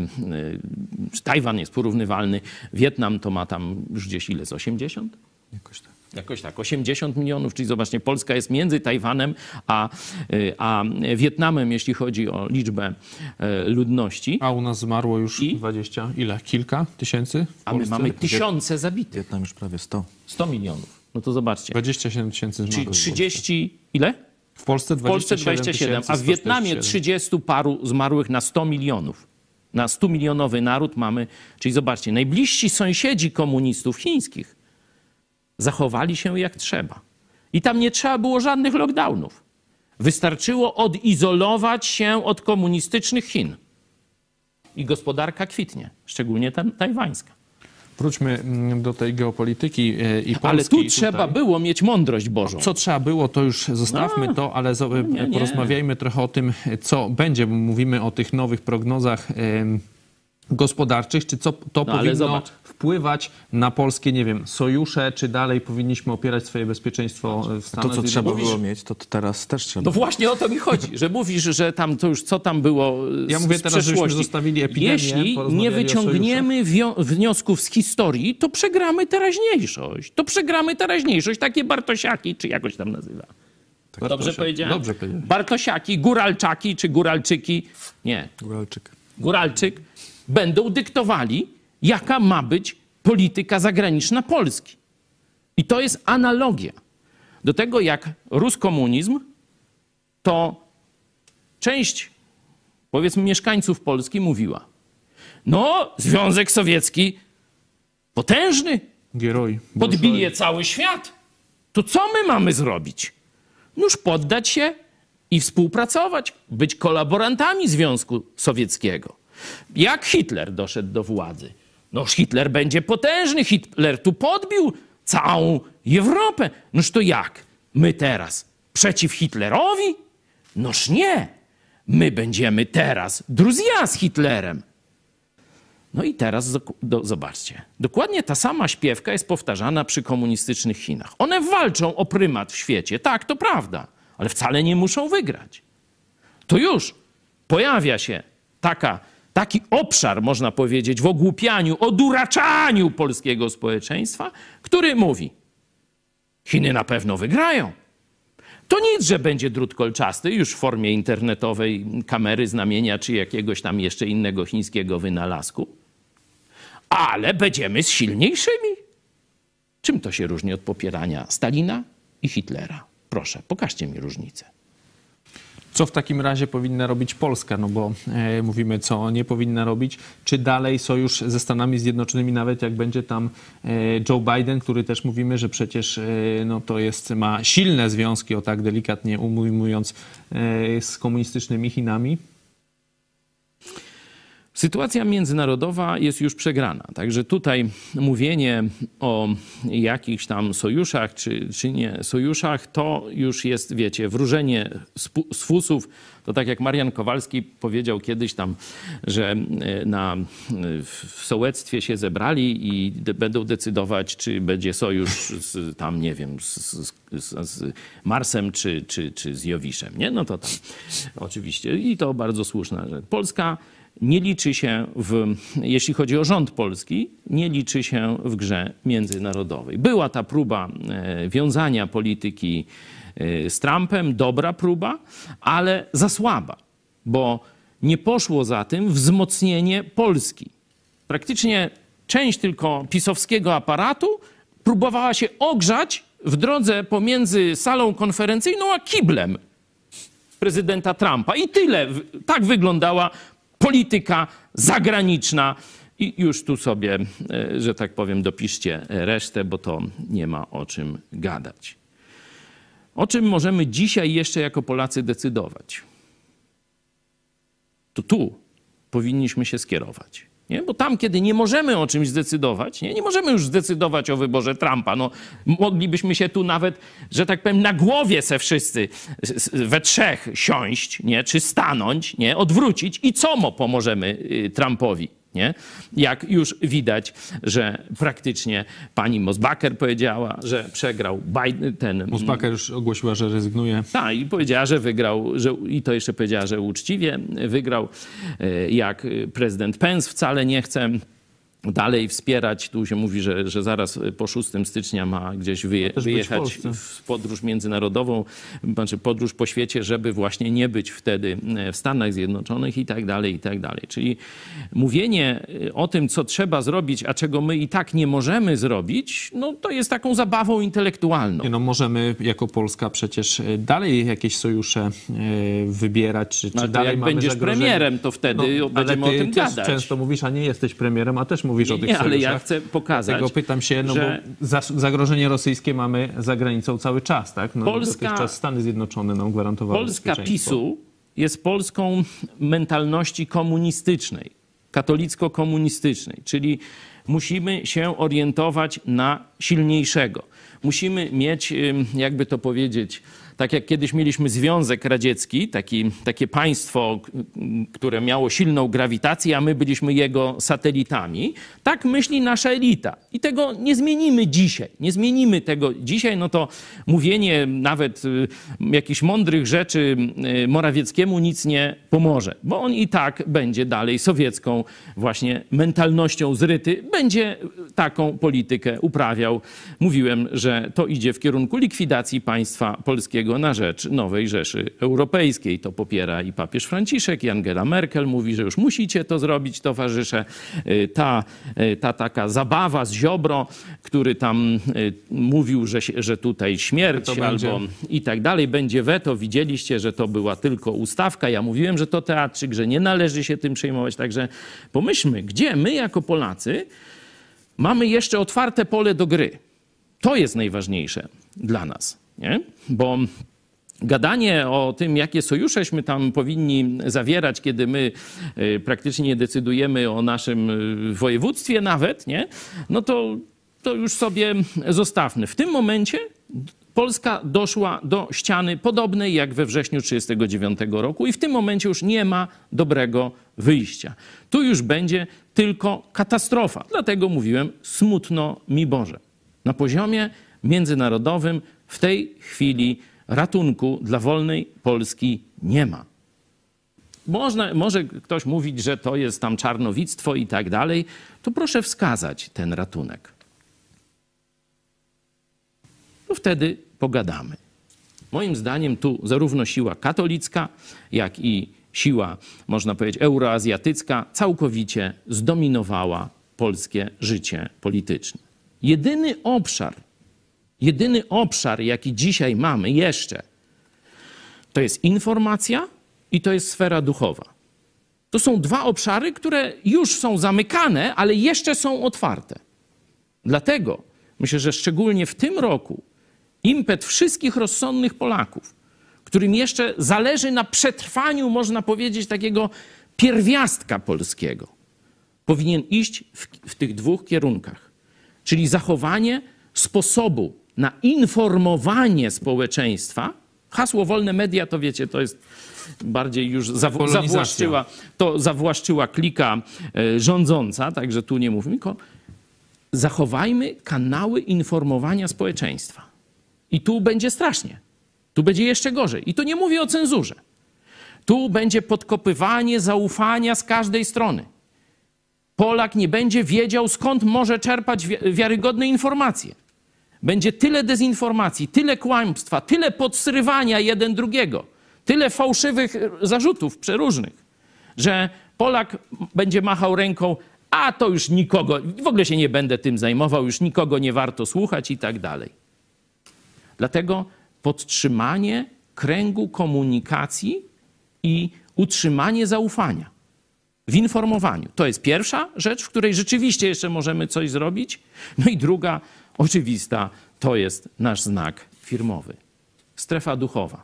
Tajwan jest porównywalny, Wietnam to ma tam już gdzieś ile, z osiemdziesiąt? Jakoś tak. Jakoś tak, osiemdziesiąt milionów, czyli zobaczcie, Polska jest między Tajwanem a, a Wietnamem, jeśli chodzi o liczbę ludności. A u nas zmarło już I? dwadzieścia, ile? Kilka tysięcy w A my Polsce? mamy tysiące zabitych. Wietnam już prawie sto. sto milionów. No to zobaczcie. dwadzieścia siedem tysięcy zmarłych. Czyli trzydzieści, ile? W Polsce W Polsce dwadzieścia siedem, a w Wietnamie trzydziestu paru zmarłych na sto milionów. Na stu milionowy naród mamy, czyli zobaczcie, najbliżsi sąsiedzi komunistów chińskich zachowali się jak trzeba. I tam nie trzeba było żadnych lockdownów. Wystarczyło odizolować się od komunistycznych Chin. I gospodarka kwitnie, szczególnie ta tajwańska. Wróćmy do tej geopolityki i Polski. Ale tu tutaj. trzeba było mieć mądrość Bożą. Co trzeba było, to już zostawmy No, to, ale z- nie, nie. porozmawiajmy trochę o tym, co będzie, bo mówimy o tych nowych prognozach em, gospodarczych, czy co to No, ale powinno zobacz. wpływać na polskie, nie wiem, sojusze, czy dalej powinniśmy opierać swoje bezpieczeństwo w To, Stanach co trzeba Zjednoczonych? było mieć, to teraz też trzeba. No właśnie o to mi chodzi, że mówisz, że tam to już co tam było z, Ja mówię z teraz, żebyśmy przeszłości. zostawili epidemię, Jeśli porozmawiali nie o wyciągniemy wio- wniosków z historii, to przegramy teraźniejszość. To przegramy teraźniejszość. Takie Bartosiaki, czy jakoś tam nazywa. Dobrze Bartosiak. powiedziałem? Dobrze powiedziałem. Bartosiaki, Góralczaki czy Góralczyki, nie, Góralczyk. Góralczyk, będą dyktowali, jaka ma być polityka zagraniczna Polski. I to jest analogia do tego, jak rósł komunizm, to część, powiedzmy, mieszkańców Polski mówiła: no, Związek Sowiecki potężny, Gieroj. podbije cały świat. To co my mamy zrobić? Noż poddać się i współpracować, być kolaborantami Związku Sowieckiego. Jak Hitler doszedł do władzy? Noż Hitler będzie potężny, Hitler tu podbił całą Europę. Noż to jak? My teraz przeciw Hitlerowi? Noż nie. My będziemy teraz druzja z Hitlerem. No i teraz zok- do, zobaczcie. Dokładnie ta sama śpiewka jest powtarzana przy komunistycznych Chinach. One walczą o prymat w świecie. Tak, to prawda. Ale wcale nie muszą wygrać. To już pojawia się taka, taki obszar, można powiedzieć, w ogłupianiu, oduraczaniu polskiego społeczeństwa, który mówi: Chiny na pewno wygrają. To nic, że będzie drut kolczasty już w formie internetowej kamery, znamienia czy jakiegoś tam jeszcze innego chińskiego wynalazku, ale będziemy z silniejszymi. Czym to się różni od popierania Stalina i Hitlera? Proszę, pokażcie mi różnicę. Co w takim razie powinna robić Polska? No bo e, mówimy, co nie powinna robić. Czy dalej sojusz ze Stanami Zjednoczonymi, nawet jak będzie tam e, Joe Biden, który też mówimy, że przecież e, no to jest, ma silne związki, o tak delikatnie ujmując, e, z komunistycznymi Chinami? Sytuacja międzynarodowa jest już przegrana. Także tutaj mówienie o jakichś tam sojuszach czy, czy nie sojuszach, to już jest, wiecie, wróżenie z fusów. To tak jak Marian Kowalski powiedział kiedyś tam, że na, w sołectwie się zebrali i de, będą decydować, czy będzie sojusz z, tam, nie wiem, z, z, z Marsem czy, czy, czy z Jowiszem. Nie? No to tam oczywiście. I to bardzo słuszna rzecz. Polska nie liczy się, w, jeśli chodzi o rząd polski, nie liczy się w grze międzynarodowej. Była ta próba e, wiązania polityki e, z Trumpem, dobra próba, ale za słaba, bo nie poszło za tym wzmocnienie Polski. Praktycznie część tylko pisowskiego aparatu próbowała się ogrzać w drodze pomiędzy salą konferencyjną a kiblem prezydenta Trumpa. I tyle. Tak wyglądała polityka zagraniczna. I już tu sobie, że tak powiem, dopiszcie resztę, bo to nie ma o czym gadać. O czym możemy dzisiaj jeszcze jako Polacy decydować? To tu powinniśmy się skierować. Nie? Bo tam, kiedy nie możemy o czymś zdecydować, nie? nie możemy już zdecydować o wyborze Trumpa. No, moglibyśmy się tu nawet, że tak powiem, na głowie se wszyscy we trzech siąść, nie? Czy stanąć, nie? Odwrócić i co mu pomożemy Trumpowi? Nie? Jak już widać, że praktycznie pani Mosbacher powiedziała, że przegrał Biden, ten... Mosbacher już ogłosiła, że rezygnuje. Tak, i powiedziała, że wygrał, że, i to jeszcze powiedziała, że uczciwie wygrał, jak prezydent Pence wcale nie chce dalej wspierać. Tu się mówi, że, że zaraz po szóstego stycznia ma gdzieś wyje, wyjechać w, w podróż międzynarodową, znaczy podróż po świecie, żeby właśnie nie być wtedy w Stanach Zjednoczonych i tak dalej, i tak dalej. Czyli mówienie o tym, co trzeba zrobić, a czego my i tak nie możemy zrobić, no to jest taką zabawą intelektualną. Nie, no możemy jako Polska przecież dalej jakieś sojusze wybierać, czy, czy no dalej jak mamy będziesz zagrożenie. premierem, to wtedy no, będziemy ale ty o tym też gadać. często mówisz, a nie jesteś premierem, a też mówisz Nie, o tych nie, ale sojuszach. ja chcę pokazać, Dlatego pytam się, no że bo za, zagrożenie rosyjskie mamy za granicą cały czas, tak? No, Polska- dotychczas Stany Zjednoczone nam gwarantowały Polska bezpieczeństwo. PiSu jest Polską mentalności komunistycznej, katolicko-komunistycznej, czyli musimy się orientować na silniejszego. Musimy mieć, jakby to powiedzieć, tak jak kiedyś mieliśmy Związek Radziecki, taki, takie państwo, które miało silną grawitację, a my byliśmy jego satelitami, tak myśli nasza elita. I tego nie zmienimy dzisiaj. Nie zmienimy tego dzisiaj, no to mówienie nawet y, jakichś mądrych rzeczy y, Morawieckiemu nic nie pomoże, bo on i tak będzie dalej sowiecką właśnie mentalnością zryty, będzie taką politykę uprawiał. Mówiłem, że to idzie w kierunku likwidacji państwa polskiego na rzecz nowej Rzeszy Europejskiej. To popiera i papież Franciszek, i Angela Merkel mówi, że już musicie to zrobić, towarzysze. Ta, ta taka zabawa z Ziobro, który tam mówił, że, że tutaj śmierć to albo będzie. i tak dalej, będzie weto. Widzieliście, że to była tylko ustawka. Ja mówiłem, że to teatrzyk, że nie należy się tym przejmować. Także pomyślmy, gdzie my jako Polacy mamy jeszcze otwarte pole do gry. To jest najważniejsze dla nas, nie? Bo gadanie o tym, jakie sojusześmy tam powinni zawierać, kiedy my y, praktycznie nie decydujemy o naszym y, województwie nawet, nie? No to, to już sobie zostawmy. W tym momencie Polska doszła do ściany podobnej jak we wrześniu tysiąc dziewięćset trzydziestego dziewiątego roku i w tym momencie już nie ma dobrego wyjścia. Tu już będzie tylko katastrofa. Dlatego mówiłem, smutno mi Boże. Na poziomie międzynarodowym w tej chwili ratunku dla wolnej Polski nie ma. Można, może ktoś mówić, że to jest tam czarnowictwo i tak dalej. To proszę wskazać ten ratunek. To wtedy pogadamy. Moim zdaniem tu zarówno siła katolicka, jak i siła, można powiedzieć, euroazjatycka całkowicie zdominowała polskie życie polityczne. Jedyny obszar, jedyny obszar, jaki dzisiaj mamy jeszcze, to jest informacja i to jest sfera duchowa. To są dwa obszary, które już są zamykane, ale jeszcze są otwarte. Dlatego myślę, że szczególnie w tym roku impet wszystkich rozsądnych Polaków, którym jeszcze zależy na przetrwaniu, można powiedzieć, takiego pierwiastka polskiego powinien iść w, w tych dwóch kierunkach. Czyli zachowanie sposobu na informowanie społeczeństwa. Hasło wolne media, to wiecie, to jest bardziej już zaw- zawłaszczyła, to zawłaszczyła klika e, rządząca, także tu nie mówmy, tylko zachowajmy kanały informowania społeczeństwa. I tu będzie strasznie. Tu będzie jeszcze gorzej. I tu nie mówię o cenzurze. Tu będzie podkopywanie zaufania z każdej strony. Polak nie będzie wiedział, skąd może czerpać wiarygodne informacje. Będzie tyle dezinformacji, tyle kłamstwa, tyle podsrywania jeden drugiego, tyle fałszywych zarzutów przeróżnych, że Polak będzie machał ręką, a to już nikogo, w ogóle się nie będę tym zajmował, już nikogo nie warto słuchać i tak dalej. Dlatego podtrzymanie kręgu komunikacji i utrzymanie zaufania w informowaniu. To jest pierwsza rzecz, w której rzeczywiście jeszcze możemy coś zrobić. No i druga, oczywista, to jest nasz znak firmowy. Strefa duchowa.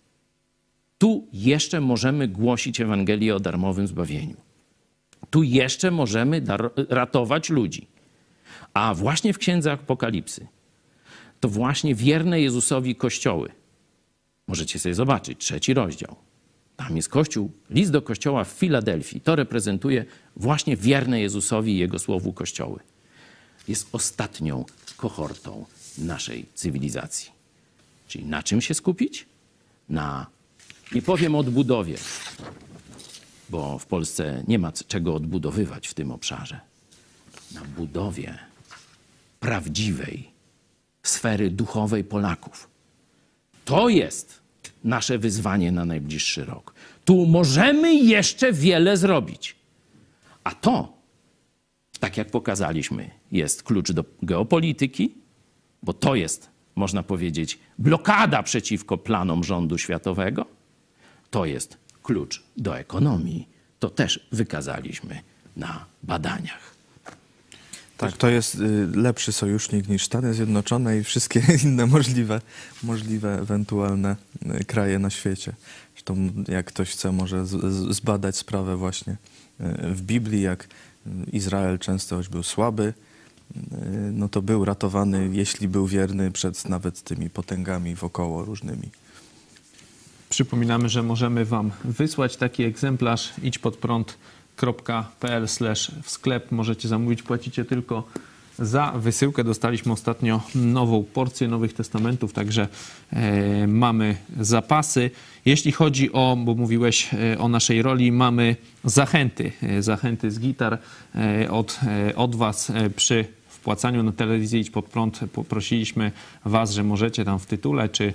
Tu jeszcze możemy głosić Ewangelię o darmowym zbawieniu. Tu jeszcze możemy dar- ratować ludzi. A właśnie w Księdze Apokalipsy to właśnie wierne Jezusowi kościoły. Możecie sobie zobaczyć, trzeci rozdział. Tam jest kościół, list do kościoła w Filadelfii. To reprezentuje właśnie wierne Jezusowi i Jego słowu kościoły. Jest ostatnią kohortą naszej cywilizacji. Czyli na czym się skupić? Na, nie powiem odbudowie, bo w Polsce nie ma czego odbudowywać w tym obszarze. Na budowie prawdziwej sfery duchowej Polaków. To jest nasze wyzwanie na najbliższy rok. Tu możemy jeszcze wiele zrobić. A to, tak jak pokazaliśmy, jest klucz do geopolityki, bo to jest, można powiedzieć, blokada przeciwko planom rządu światowego. To jest klucz do ekonomii. To też wykazaliśmy na badaniach. Tak, to jest y, lepszy sojusznik niż Stany Zjednoczone i wszystkie inne możliwe, możliwe ewentualne y, kraje na świecie. Zresztą jak ktoś chce, może z, z, zbadać sprawę właśnie y, w Biblii, jak y, Izrael często, choć był słaby, y, no to był ratowany, jeśli był wierny, przed nawet tymi potęgami wokoło różnymi. Przypominamy, że możemy wam wysłać taki egzemplarz idź pod prąd kropka p l slash w sklep. Możecie zamówić, płacicie tylko za wysyłkę. Dostaliśmy ostatnio nową porcję Nowych Testamentów, także e, mamy zapasy. Jeśli chodzi o, bo mówiłeś e, o naszej roli, mamy zachęty. E, zachęty z gitar e, od, e, od was e, przy wpłacaniu na telewizję Idź Pod Prąd. Poprosiliśmy was, że możecie tam w tytule, czy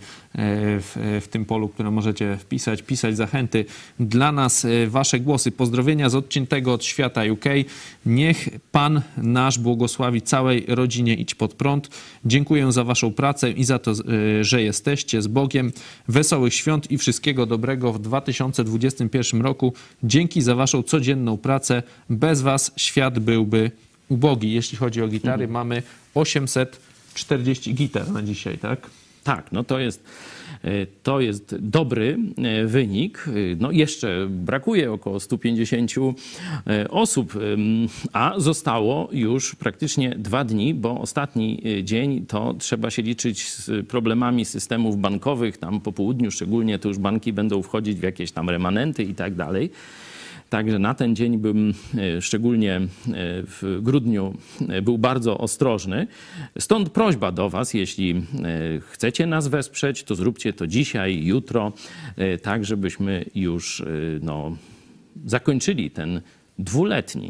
w, w tym polu, które możecie wpisać, pisać zachęty. Dla nas wasze głosy, pozdrowienia z odciętego od świata U K. Niech Pan nasz błogosławi całej rodzinie Idź Pod Prąd. Dziękuję za waszą pracę i za to, że jesteście z Bogiem. Wesołych świąt i wszystkiego dobrego w dwa tysiące dwudziestym pierwszym roku. Dzięki za waszą codzienną pracę. Bez was świat byłby ubogi. Jeśli chodzi o gitary, mhm. mamy osiemset czterdzieści gitar na dzisiaj, tak? Tak, no to jest, to jest dobry wynik. No jeszcze brakuje około stu pięćdziesięciu osób, a zostało już praktycznie dwa dni, bo ostatni dzień to trzeba się liczyć z problemami systemów bankowych. Tam po południu szczególnie to już banki będą wchodzić w jakieś tam remanenty i tak dalej. Także na ten dzień bym szczególnie w grudniu był bardzo ostrożny. Stąd prośba do was, jeśli chcecie nas wesprzeć, to zróbcie to dzisiaj, jutro, tak żebyśmy już no, zakończyli ten dwuletni,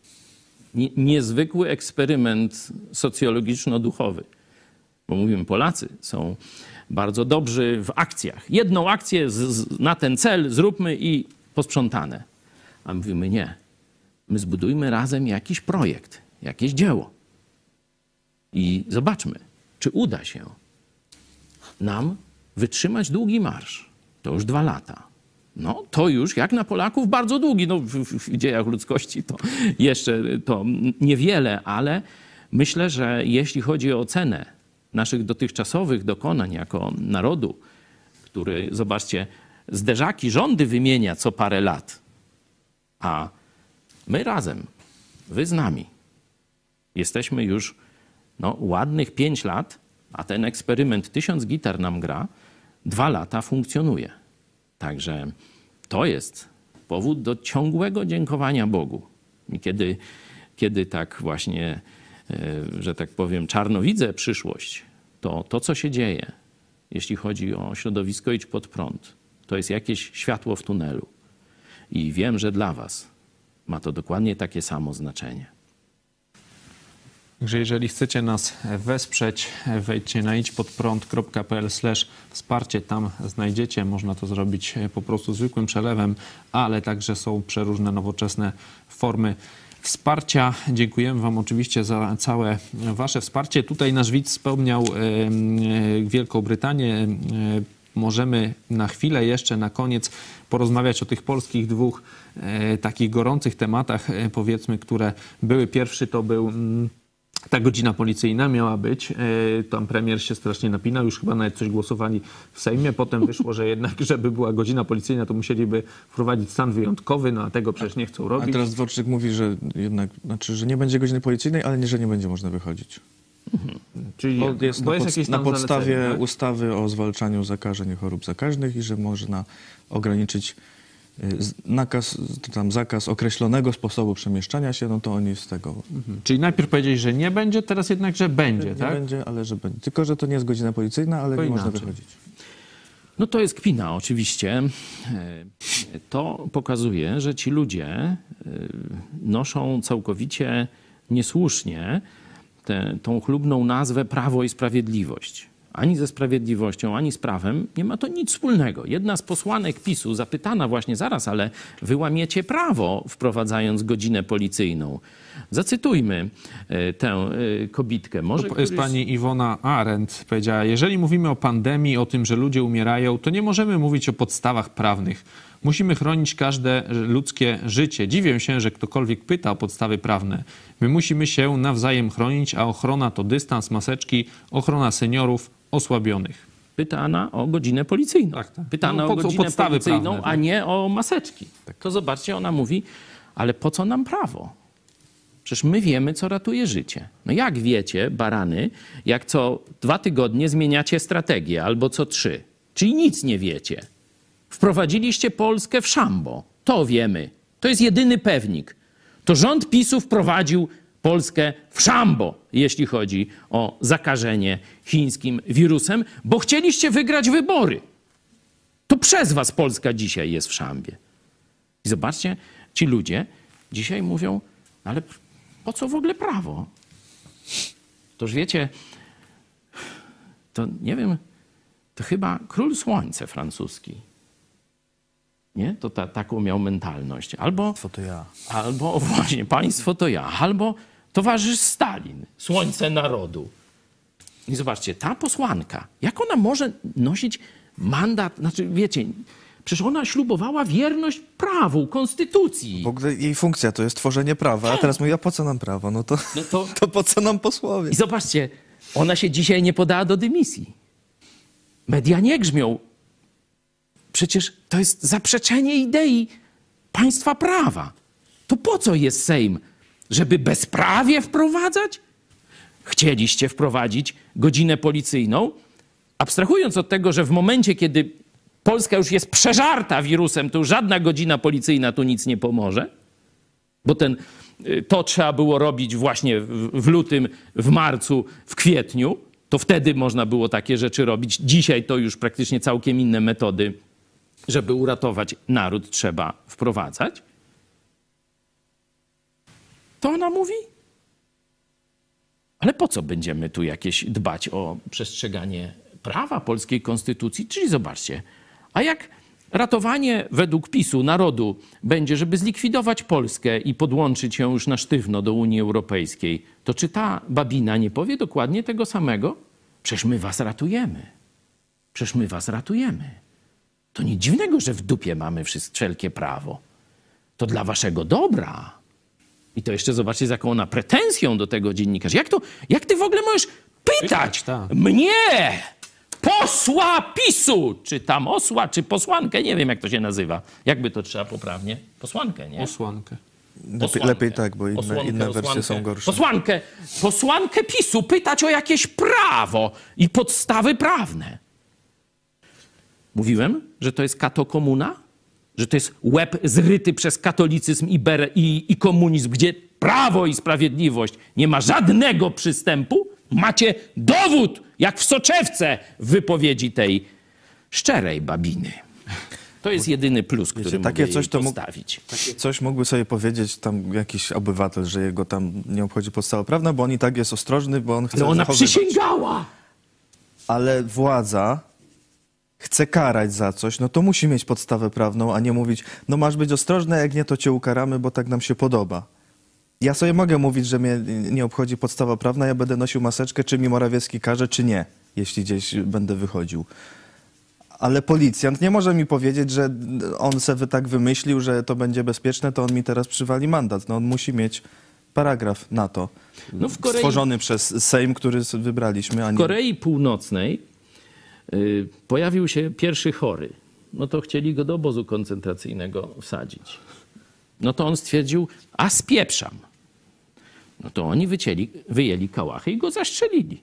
niezwykły eksperyment socjologiczno-duchowy. Bo mówimy, Polacy są bardzo dobrzy w akcjach. Jedną akcję z, z, na ten cel zróbmy i posprzątane. A mówimy nie. My zbudujmy razem jakiś projekt, jakieś dzieło. I zobaczmy, czy uda się nam wytrzymać długi marsz. To już dwa lata. No to już jak na Polaków bardzo długi. No w, w, w dziejach ludzkości to jeszcze to niewiele, ale myślę, że jeśli chodzi o ocenę naszych dotychczasowych dokonań jako narodu, który, zobaczcie, zderzaki rządy wymienia co parę lat. A my razem, wy z nami, jesteśmy już no, ładnych pięć lat, a ten eksperyment tysiąc gitar nam gra, dwa lata funkcjonuje. Także to jest powód do ciągłego dziękowania Bogu. I kiedy, kiedy tak właśnie, że tak powiem, czarno widzę przyszłość, to to, co się dzieje, jeśli chodzi o środowisko Idź Pod Prąd, to jest jakieś światło w tunelu. I wiem, że dla was ma to dokładnie takie samo znaczenie. Także jeżeli chcecie nas wesprzeć, wejdźcie na idźpodprąd kropka p l slash wsparcie, tam znajdziecie. Można to zrobić po prostu zwykłym przelewem, ale także są przeróżne nowoczesne formy wsparcia. Dziękujemy wam oczywiście za całe wasze wsparcie. Tutaj nasz widz wspomniał Wielką Brytanię. Możemy na chwilę jeszcze na koniec porozmawiać o tych polskich dwóch e, takich gorących tematach, e, powiedzmy, które były. Pierwszy to był... Mm, ta godzina policyjna miała być. Tam premier się strasznie napinał, już chyba nawet coś głosowali w Sejmie. Potem wyszło, że jednak, żeby była godzina policyjna, to musieliby wprowadzić stan wyjątkowy, no a tego przecież nie chcą robić. A teraz Dworczyk mówi, że jednak, znaczy, że nie będzie godziny policyjnej, ale nie, że nie będzie można wychodzić. Mhm. Czyli bo jest, bo na, jest pod, jakieś na podstawie zalecenie, tak? ustawy o zwalczaniu zakażeń i chorób zakaźnych i że można ograniczyć nakaz, tam zakaz określonego sposobu przemieszczania się, no to oni z tego... Mhm. Czyli najpierw powiedzieli, że nie będzie, teraz jednak, że będzie, nie tak? Nie będzie, ale że będzie. Tylko, że to nie jest godzina policyjna, ale to nie inaczej. można wychodzić. No to jest kpina oczywiście. To pokazuje, że ci ludzie noszą całkowicie niesłusznie tę, tą chlubną nazwę Prawo i Sprawiedliwość. Ani ze sprawiedliwością, ani z prawem nie ma to nic wspólnego. Jedna z posłanek PiSu zapytana właśnie zaraz, ale wy łamiecie prawo, wprowadzając godzinę policyjną. Zacytujmy tę kobitkę. Może to któryś... jest pani Iwona Arendt powiedziała, jeżeli mówimy o pandemii, o tym, że ludzie umierają, to nie możemy mówić o podstawach prawnych. Musimy chronić każde ludzkie życie. Dziwię się, że ktokolwiek pyta o podstawy prawne. My musimy się nawzajem chronić, a ochrona to dystans, maseczki, ochrona seniorów, osłabionych. Pytana o godzinę policyjną. Tak, tak. Pytana No, o po- godzinę podstawy policyjną, prawne, tak. a nie o maseczki. To zobaczcie, ona mówi, ale po co nam prawo? Przecież my wiemy, co ratuje życie. No jak wiecie, barany, jak co dwa tygodnie zmieniacie strategię, albo co trzy, czyli nic nie wiecie. Wprowadziliście Polskę w szambo. To wiemy. To jest jedyny pewnik. To rząd PiSu wprowadził Polskę w szambo, jeśli chodzi o zakażenie chińskim wirusem, bo chcieliście wygrać wybory. To przez was Polska dzisiaj jest w szambie. I zobaczcie, ci ludzie dzisiaj mówią, ale po co w ogóle prawo? Toż wiecie, to nie wiem, to chyba król słońce francuski. Nie? To ta, taką miał mentalność. Albo, Państwo to ja. albo właśnie, państwo to ja. Albo towarzysz Stalin, słońce narodu. I zobaczcie, ta posłanka, jak ona może nosić mandat, znaczy wiecie, przecież ona ślubowała wierność prawu, konstytucji. W ogóle jej funkcja to jest tworzenie prawa, a teraz mówi, a po co nam prawo? No to, No to- to po co nam posłowie? I zobaczcie, ona się dzisiaj nie podała do dymisji. Media nie grzmią. Przecież to jest zaprzeczenie idei państwa prawa. To po co jest Sejm? Żeby bezprawie wprowadzać? Chcieliście wprowadzić godzinę policyjną, abstrahując od tego, że w momencie, kiedy Polska już jest przeżarta wirusem, to już żadna godzina policyjna tu nic nie pomoże, bo ten, to trzeba było robić właśnie w, w lutym, w marcu, w kwietniu, to wtedy można było takie rzeczy robić. Dzisiaj to już praktycznie całkiem inne metody, żeby uratować naród, trzeba wprowadzać. To ona mówi. Ale po co będziemy tu jakieś dbać o przestrzeganie prawa polskiej konstytucji? Czyli zobaczcie, a jak ratowanie według PiSu narodu będzie, żeby zlikwidować Polskę i podłączyć ją już na sztywno do Unii Europejskiej, to czy ta babina nie powie dokładnie tego samego? Przecież my was ratujemy. Przecież my was ratujemy. To nic dziwnego, że w dupie mamy wszelkie prawo. To dla waszego dobra. I to jeszcze zobaczcie, z jaką ona pretensją do tego dziennikarza. Jak to, jak ty w ogóle możesz pytać Pytać, tak. mnie, posła PiSu, czy tam osła, czy posłankę, nie wiem jak to się nazywa. Jakby to trzeba poprawnie? Posłankę, nie? Posłankę. Lepiej, Posłankę. lepiej tak, bo inne, Posłankę, inne wersje posłankę. są gorsze. Posłankę, posłankę PiSu pytać o jakieś prawo i podstawy prawne. Mówiłem, że to jest katokomuna? Że to jest łeb zryty przez katolicyzm i, ber- i, i komunizm, gdzie prawo i sprawiedliwość nie ma żadnego przystępu? Macie dowód, jak w soczewce w wypowiedzi tej szczerej babiny. To jest jedyny plus, który Wiecie, mogę takie jej coś to mógł- postawić. Coś mógłby sobie powiedzieć tam jakiś obywatel, że jego tam nie obchodzi podstawa prawna, bo on i tak jest ostrożny, bo on chce No ona zachowywać. przysięgała! Ale władza chce karać za coś, no to musi mieć podstawę prawną, a nie mówić, no masz być ostrożny, a jak nie, to cię ukaramy, bo tak nam się podoba. Ja sobie mogę mówić, że mnie nie obchodzi podstawa prawna, ja będę nosił maseczkę, czy mi Morawiecki każe, czy nie, jeśli gdzieś będę wychodził. Ale policjant nie może mi powiedzieć, że on sobie tak wymyślił, że to będzie bezpieczne, to on mi teraz przywali mandat. No on musi mieć paragraf na to. No w Korei- Stworzony przez Sejm, który s- wybraliśmy, a W nie... Korei Północnej y, pojawił się pierwszy chory. No to chcieli go do obozu koncentracyjnego wsadzić. No to on stwierdził, a spieprzam. No to oni wycięli, wyjęli kałachy i go zastrzelili.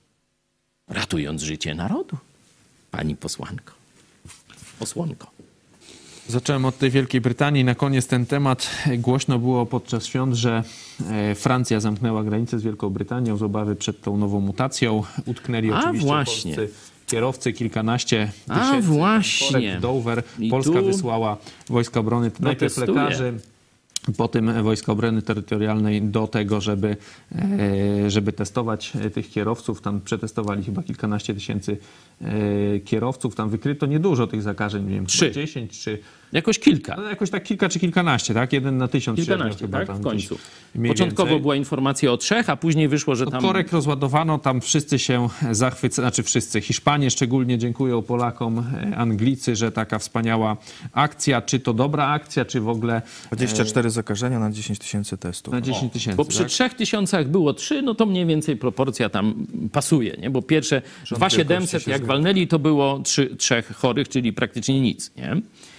Ratując życie narodu. Pani posłanko. Posłanko. Zacząłem od tej Wielkiej Brytanii. Na koniec ten temat. Głośno było podczas świąt, że e, Francja zamknęła granicę z Wielką Brytanią z obawy przed tą nową mutacją. Utknęli A oczywiście właśnie. polscy kierowcy, kilkanaście A tysięcy właśnie. korek w Dover. I Polska tu wysłała Wojska Obrony, najpierw protestuje. lekarzy, potem Wojska Obrony Terytorialnej do tego, żeby, e, żeby testować e, tych kierowców. Tam przetestowali chyba kilkanaście tysięcy e, kierowców. Tam wykryto niedużo tych zakażeń, nie wiem, Trzy. chyba dziesięć czy... Jakoś kilka. No jakoś tak kilka czy kilkanaście, tak? Jeden na tysiąc średnio Kilkanaście, chyba tak? tam W gdzieś końcu. mniej Początkowo więcej. była informacja o trzech, a później wyszło, że No, tam... korek rozładowano, tam wszyscy się zachwycają, znaczy wszyscy, Hiszpanie szczególnie dziękują Polakom, e, Anglicy, że taka wspaniała akcja. Czy to dobra akcja, czy w ogóle dwadzieścia cztery zakażenia na dziesięć tysięcy testów. na dziesięć tysięcy, Bo przy tak? trzech tysiącach było trzy, no to mniej więcej proporcja tam pasuje, nie? Bo pierwsze dwa tysiące siedemset jak walnęli, to było trzy, trzech chorych, czyli praktycznie nic, nie?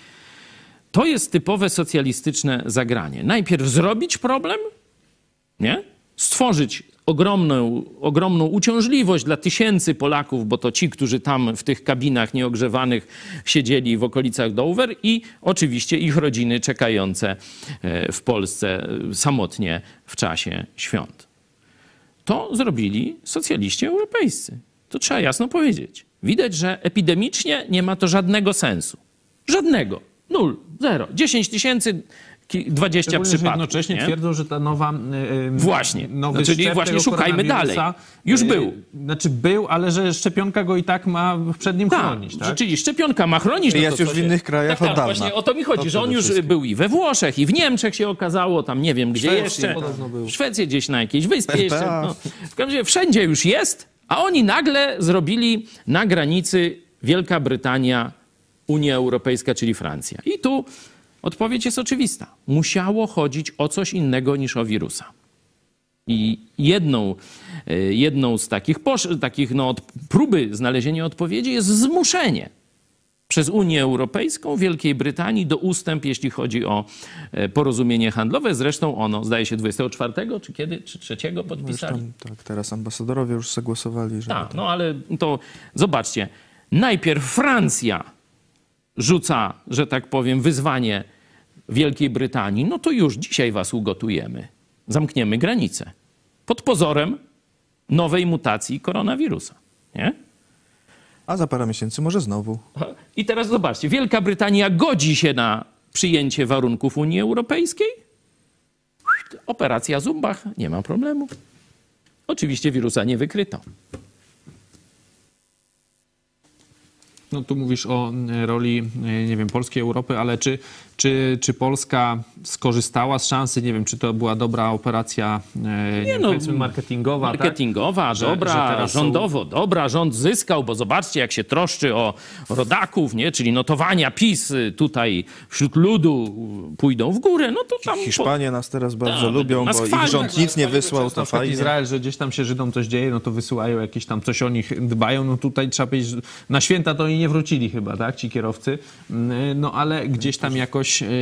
To jest typowe socjalistyczne zagranie. Najpierw zrobić problem, nie? Stworzyć ogromną, ogromną uciążliwość dla tysięcy Polaków, bo to ci, którzy tam w tych kabinach nieogrzewanych siedzieli w okolicach Dover i oczywiście ich rodziny czekające e, w Polsce e, samotnie w czasie świąt. To zrobili socjaliści europejscy. To trzeba jasno powiedzieć. Widać, że epidemicznie nie ma to żadnego sensu. Żadnego. Nul, zero. dziesięć tysięcy, dwadzieścia Szczególnie, że przypadków. jednocześnie nie? twierdzą, że ta nowa... Yy, Właśnie. Nowy No, czyli szczep właśnie tego szukajmy koronawirusa, dalej. Już yy, był. Znaczy był, ale że szczepionka go i tak ma przed nim Tak, chronić, tak? czyli szczepionka ma chronić. No Jest to już co w się- innych krajach tak, od tak, dawna. właśnie o to mi chodzi, To że on przede już wszystkim. był i we Włoszech, i w Niemczech się okazało, tam nie wiem gdzie Szwecji jeszcze. podobno był. W Szwecji gdzieś na jakiejś wyspie R P A. jeszcze. No, w każdym razie wszędzie już jest, a oni nagle zrobili na granicy Wielka Brytania, Unia Europejska, czyli Francja. I tu odpowiedź jest oczywista. Musiało chodzić o coś innego niż o wirusa. I jedną, e, jedną z takich, posz- takich no, od- próby znalezienia odpowiedzi jest zmuszenie przez Unię Europejską Wielkiej Brytanii do ustęp, jeśli chodzi o e, porozumienie handlowe. Zresztą ono, zdaje się, dwudziestego czwartego, czy kiedy, czy trzeciego No już podpisali. tam, tak, teraz ambasadorowie już zagłosowali, że... Tak, no ale to zobaczcie. Najpierw Francja rzuca, że tak powiem, wyzwanie Wielkiej Brytanii. No to już dzisiaj was ugotujemy. Zamkniemy granicę. Pod pozorem nowej mutacji koronawirusa. Nie? A za parę miesięcy może znowu. I teraz zobaczcie. Wielka Brytania godzi się na przyjęcie warunków Unii Europejskiej. Operacja Zumbach. Nie ma problemu. Oczywiście wirusa nie wykryto. No tu mówisz o roli, nie wiem, polskiej Europy, ale czy, czy, czy Polska skorzystała z szansy, nie wiem, czy to była dobra operacja nie, nie no, wiem, marketingowa, Marketingowa, tak? dobra, że, że teraz rządowo, są... dobra, rząd zyskał, bo zobaczcie, jak się troszczy o rodaków, nie? Czyli notowania PiS tutaj wśród ludu pójdą w górę, no to tam... Hiszpanie nas teraz bardzo Tak, lubią, nas bo chwali, ich rząd tak, nic nie wysłał, Na to przykład fajnie. Izrael, że gdzieś tam się Żydom coś dzieje, no to wysyłają jakieś tam, coś o nich dbają, no tutaj trzeba powiedzieć, na święta to oni nie wrócili chyba, tak, ci kierowcy, no ale gdzieś tam jakoś yy,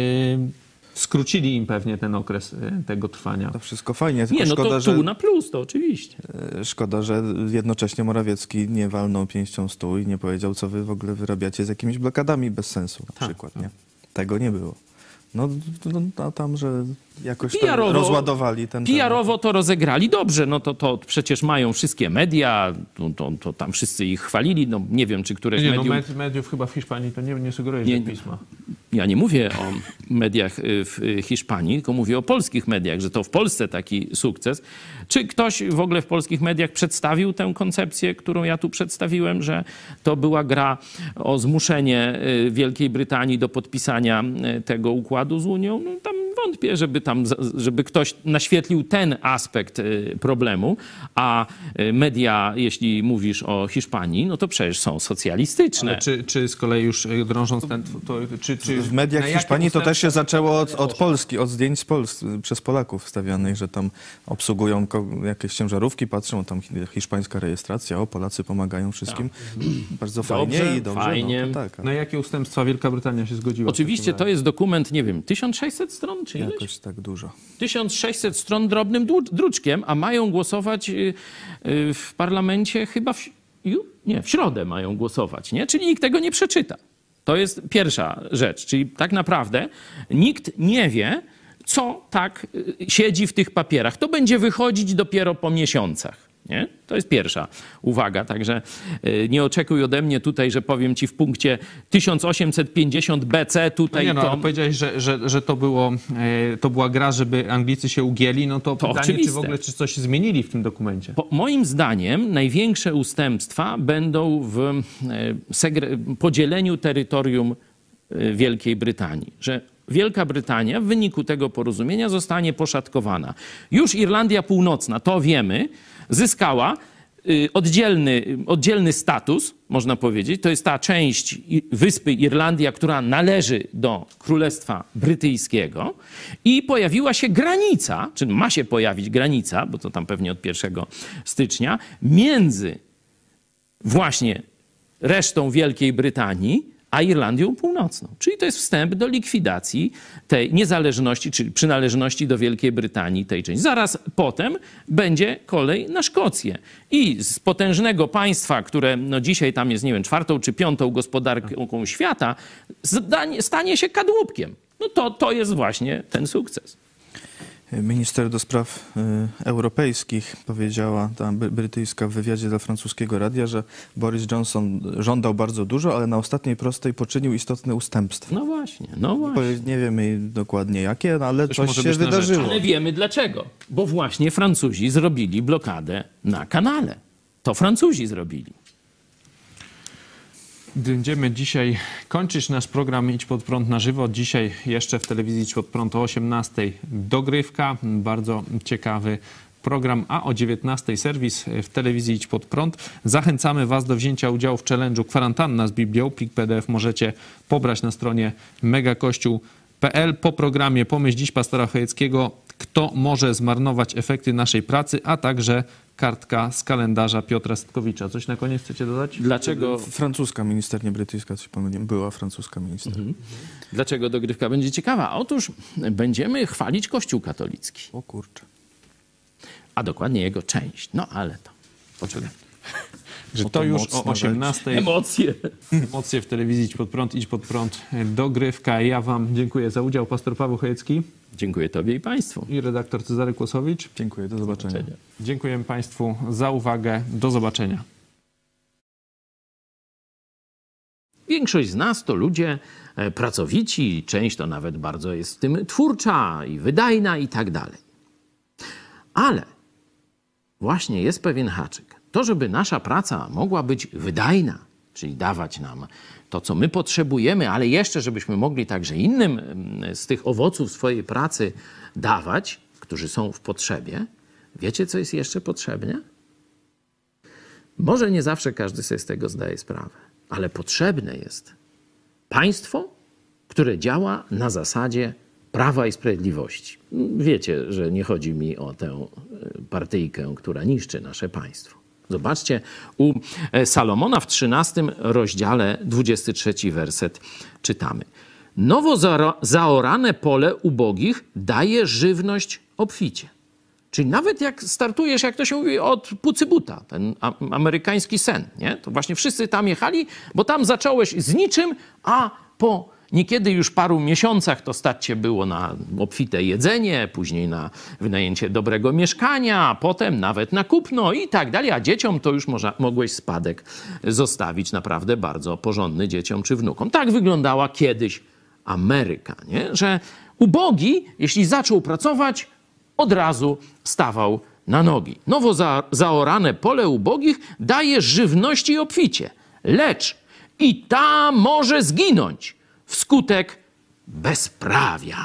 skrócili im pewnie ten okres yy, tego trwania. To wszystko fajnie, tylko Nie, no szkoda, to że... tu na plus, to oczywiście. Szkoda, że jednocześnie Morawiecki nie walnął pięścią stół i nie powiedział, co wy w ogóle wyrabiacie z jakimiś blokadami bez sensu na Tak, przykład. tak. Nie? Tego nie było. No, no a tam, że jakoś tam P R-owo rozładowali ten P R-owo to rozegrali dobrze, no to, to przecież mają wszystkie media, to, to, to tam wszyscy ich chwalili, no nie wiem, czy któreś Nie, medium... no med, mediów chyba w Hiszpanii to nie, nie sugeruje, Nie, że pisma. Ja nie mówię o mediach w Hiszpanii, tylko mówię o polskich mediach, że to w Polsce taki sukces. Czy ktoś w ogóle w polskich mediach przedstawił tę koncepcję, którą ja tu przedstawiłem, że to była gra o zmuszenie Wielkiej Brytanii do podpisania tego układu z Unią? No tam wątpię, żeby tam, żeby ktoś naświetlił ten aspekt problemu, a media, jeśli mówisz o Hiszpanii, no to przecież są socjalistyczne. Ale czy, czy z kolei już drążąc ten... To, czy, czy, W mediach na jakie Hiszpanii to też się ustępstwa- zaczęło od, od Polski, od zdjęć z Pols przez Polaków wstawianych, że tam obsługują ko- jakieś ciężarówki, patrzą, tam hi- hiszpańska rejestracja, o, Polacy pomagają wszystkim. Bardzo fajnie Dobrze, i dobrze. fajnie. No, to tak, Na jakie ustępstwa Wielka Brytania się zgodziła? Oczywiście to jest dokument, nie wiem, tysiąc sześćset stron czy ileś? jakoś tak dużo. tysiąc sześćset stron drobnym dłu- druczkiem, a mają głosować y, y, w parlamencie chyba w, ju? nie, w środę mają głosować, nie? Czyli nikt tego nie przeczyta. To jest pierwsza rzecz. Czyli tak naprawdę nikt nie wie, co tak y, siedzi w tych papierach. To będzie wychodzić dopiero po miesiącach. Nie? To jest pierwsza uwaga, także y, nie oczekuj ode mnie tutaj, że powiem ci w punkcie tysiąc osiemset pięćdziesiąt B C tutaj Nie no, to... ale powiedziałeś, że, że, że to, było, e, to była gra, żeby Anglicy się ugięli, no to, To pytanie, oczywiste. czy w ogóle czy coś zmienili w tym dokumencie? Po, moim zdaniem największe ustępstwa będą w e, segre- podzieleniu terytorium e, Wielkiej Brytanii, że Wielka Brytania w wyniku tego porozumienia zostanie poszatkowana. Już Irlandia Północna, to wiemy, zyskała y, oddzielny, oddzielny status, można powiedzieć. To jest ta część i- wyspy Irlandia, która należy do Królestwa Brytyjskiego i pojawiła się granica, czy ma się pojawić granica, bo to tam pewnie od pierwszego stycznia, między właśnie resztą Wielkiej Brytanii a Irlandią Północną. Czyli to jest wstęp do likwidacji tej niezależności, czyli przynależności do Wielkiej Brytanii tej części. Zaraz potem będzie kolej na Szkocję. I z potężnego państwa, które no dzisiaj tam jest, nie wiem, czwartą czy piątą gospodarką świata, zdanie, stanie się kadłubkiem. No to, to jest właśnie ten sukces. Minister do spraw y, europejskich powiedziała, ta bry- brytyjska w wywiadzie dla francuskiego radia, że Boris Johnson żądał bardzo dużo, ale na ostatniej prostej poczynił istotne ustępstwa. No właśnie, no właśnie. Powie- Nie wiemy dokładnie jakie, no, ale Coś coś, może się być na wydarzyło. Ale wiemy dlaczego. Bo właśnie Francuzi zrobili blokadę na kanale. To Francuzi zrobili. Będziemy dzisiaj kończyć nasz program Idź Pod Prąd na żywo. Dzisiaj jeszcze w telewizji Idź Pod Prąd o osiemnastej dogrywka. Bardzo ciekawy program, a o dziewiętnastej serwis w telewizji Idź Pod Prąd. Zachęcamy Was do wzięcia udziału w challenge'u Kwarantanna z Biblią. Plik P D F możecie pobrać na stronie megakościół kropka p l. Po programie Pomyśl dziś pastora Chojeckiego, kto może zmarnować efekty naszej pracy, a także kartka z kalendarza Piotra Setkowicza. Coś na koniec chcecie dodać? Dlaczego, Francuska minister, nie brytyjska, coś pomyliłem, była francuska minister. dlaczego dogrywka będzie ciekawa? Otóż będziemy chwalić Kościół katolicki, O kurczę. a dokładnie jego część. No ale to poczekaj. Że to to już mocno o osiemnastej. Emocje. Emocje w telewizji Idź Pod Prąd, Idź Pod Prąd, dogrywka. Ja Wam dziękuję za udział. Pastor Paweł Chojecki Dziękuję Tobie i Państwu. i redaktor Cezary Kłosowicz. Dziękuję, do zobaczenia. Dziękujemy Państwu za uwagę. Do zobaczenia. Większość z nas to ludzie e, pracowici, część to nawet bardzo jest w tym twórcza i wydajna i tak dalej. Ale właśnie jest pewien haczyk. To, żeby nasza praca mogła być wydajna czyli dawać nam to, co my potrzebujemy, ale jeszcze, żebyśmy mogli także innym z tych owoców swojej pracy dawać, którzy są w potrzebie. Wiecie, co jest jeszcze potrzebne? Może nie zawsze każdy sobie z tego zdaje sprawę, ale potrzebne jest państwo, które działa na zasadzie prawa i sprawiedliwości. Wiecie, że nie chodzi mi o tę partyjkę, która niszczy nasze państwo. Zobaczcie, u Salomona w trzynastym rozdziale, dwudziesty trzeci werset czytamy. Nowo zaorane pole ubogich daje żywność obficie. Czyli nawet jak startujesz, jak to się mówi, od Pucybuta, ten amerykański sen, nie? To właśnie wszyscy tam jechali, bo tam zacząłeś z niczym, a po niekiedy już paru miesiącach to stać cię było na obfite jedzenie, później na wynajęcie dobrego mieszkania, a potem nawet na kupno i tak dalej. A dzieciom to już można, mogłeś spadek zostawić naprawdę bardzo porządny dzieciom czy wnukom. Tak wyglądała kiedyś Ameryka, nie? Że ubogi, jeśli zaczął pracować, od razu stawał na nogi. Nowo za, zaorane pole ubogich daje żywności obficie, lecz i ta może zginąć wskutek bezprawia.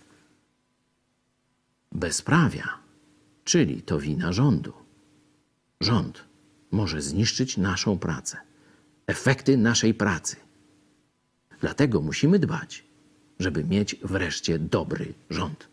Bezprawia, czyli to wina rządu. Rząd może zniszczyć naszą pracę, efekty naszej pracy. Dlatego musimy dbać, żeby mieć wreszcie dobry rząd.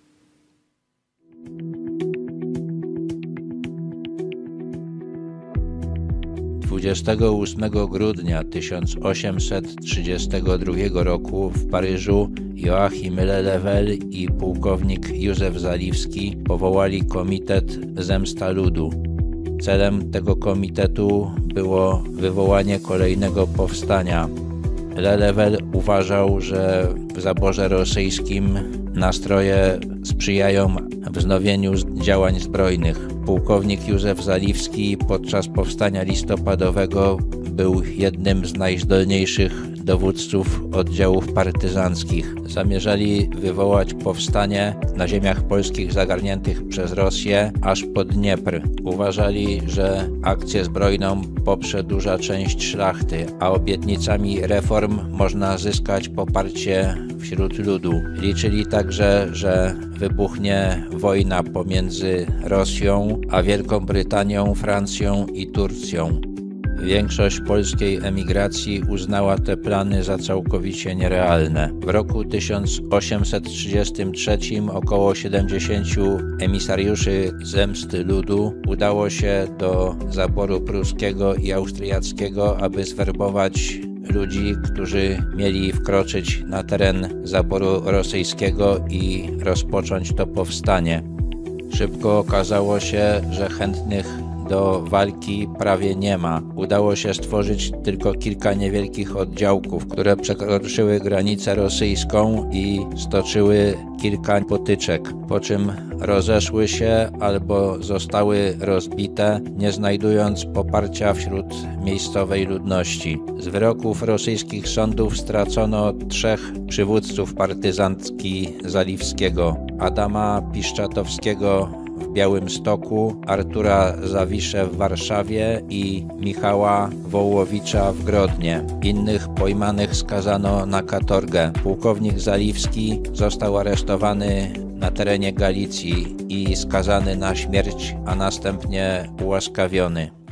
dwudziestego ósmego grudnia tysiąc osiemset trzydziestego drugiego roku w Paryżu Joachim Lelewel i pułkownik Józef Zaliwski powołali Komitet Zemsta Ludu. Celem tego komitetu było wywołanie kolejnego powstania. Lelewel uważał, że w zaborze rosyjskim nastroje sprzyjają wznowieniu działań zbrojnych. Pułkownik Józef Zaliwski podczas powstania listopadowego był jednym z najzdolniejszych dowódców oddziałów partyzanckich. Zamierzali wywołać powstanie na ziemiach polskich zagarniętych przez Rosję aż po Dniepr. Uważali, że akcję zbrojną poprze duża część szlachty, a obietnicami reform można zyskać poparcie wśród ludu. Liczyli także, że wybuchnie wojna pomiędzy Rosją a Wielką Brytanią, Francją i Turcją. Większość polskiej emigracji uznała te plany za całkowicie nierealne. W roku tysiąc osiemset trzydziestym trzecim około siedemdziesięciu emisariuszy Zemsty Ludu udało się do zaboru pruskiego i austriackiego, aby zwerbować ludzi, którzy mieli wkroczyć na teren zaboru rosyjskiego i rozpocząć to powstanie. Szybko okazało się, że chętnych do walki prawie nie ma. Udało się stworzyć tylko kilka niewielkich oddziałków, które przekroczyły granicę rosyjską i stoczyły kilka potyczek, po czym rozeszły się albo zostały rozbite, nie znajdując poparcia wśród miejscowej ludności. Z wyroków rosyjskich sądów stracono trzech przywódców partyzantki Zaliwskiego: Adama Piszczatowskiego w Białymstoku, Artura Zawiszę w Warszawie i Michała Wołowicza w Grodnie. Innych pojmanych skazano na katorgę. Pułkownik Zaliwski został aresztowany na terenie Galicji i skazany na śmierć, a następnie ułaskawiony.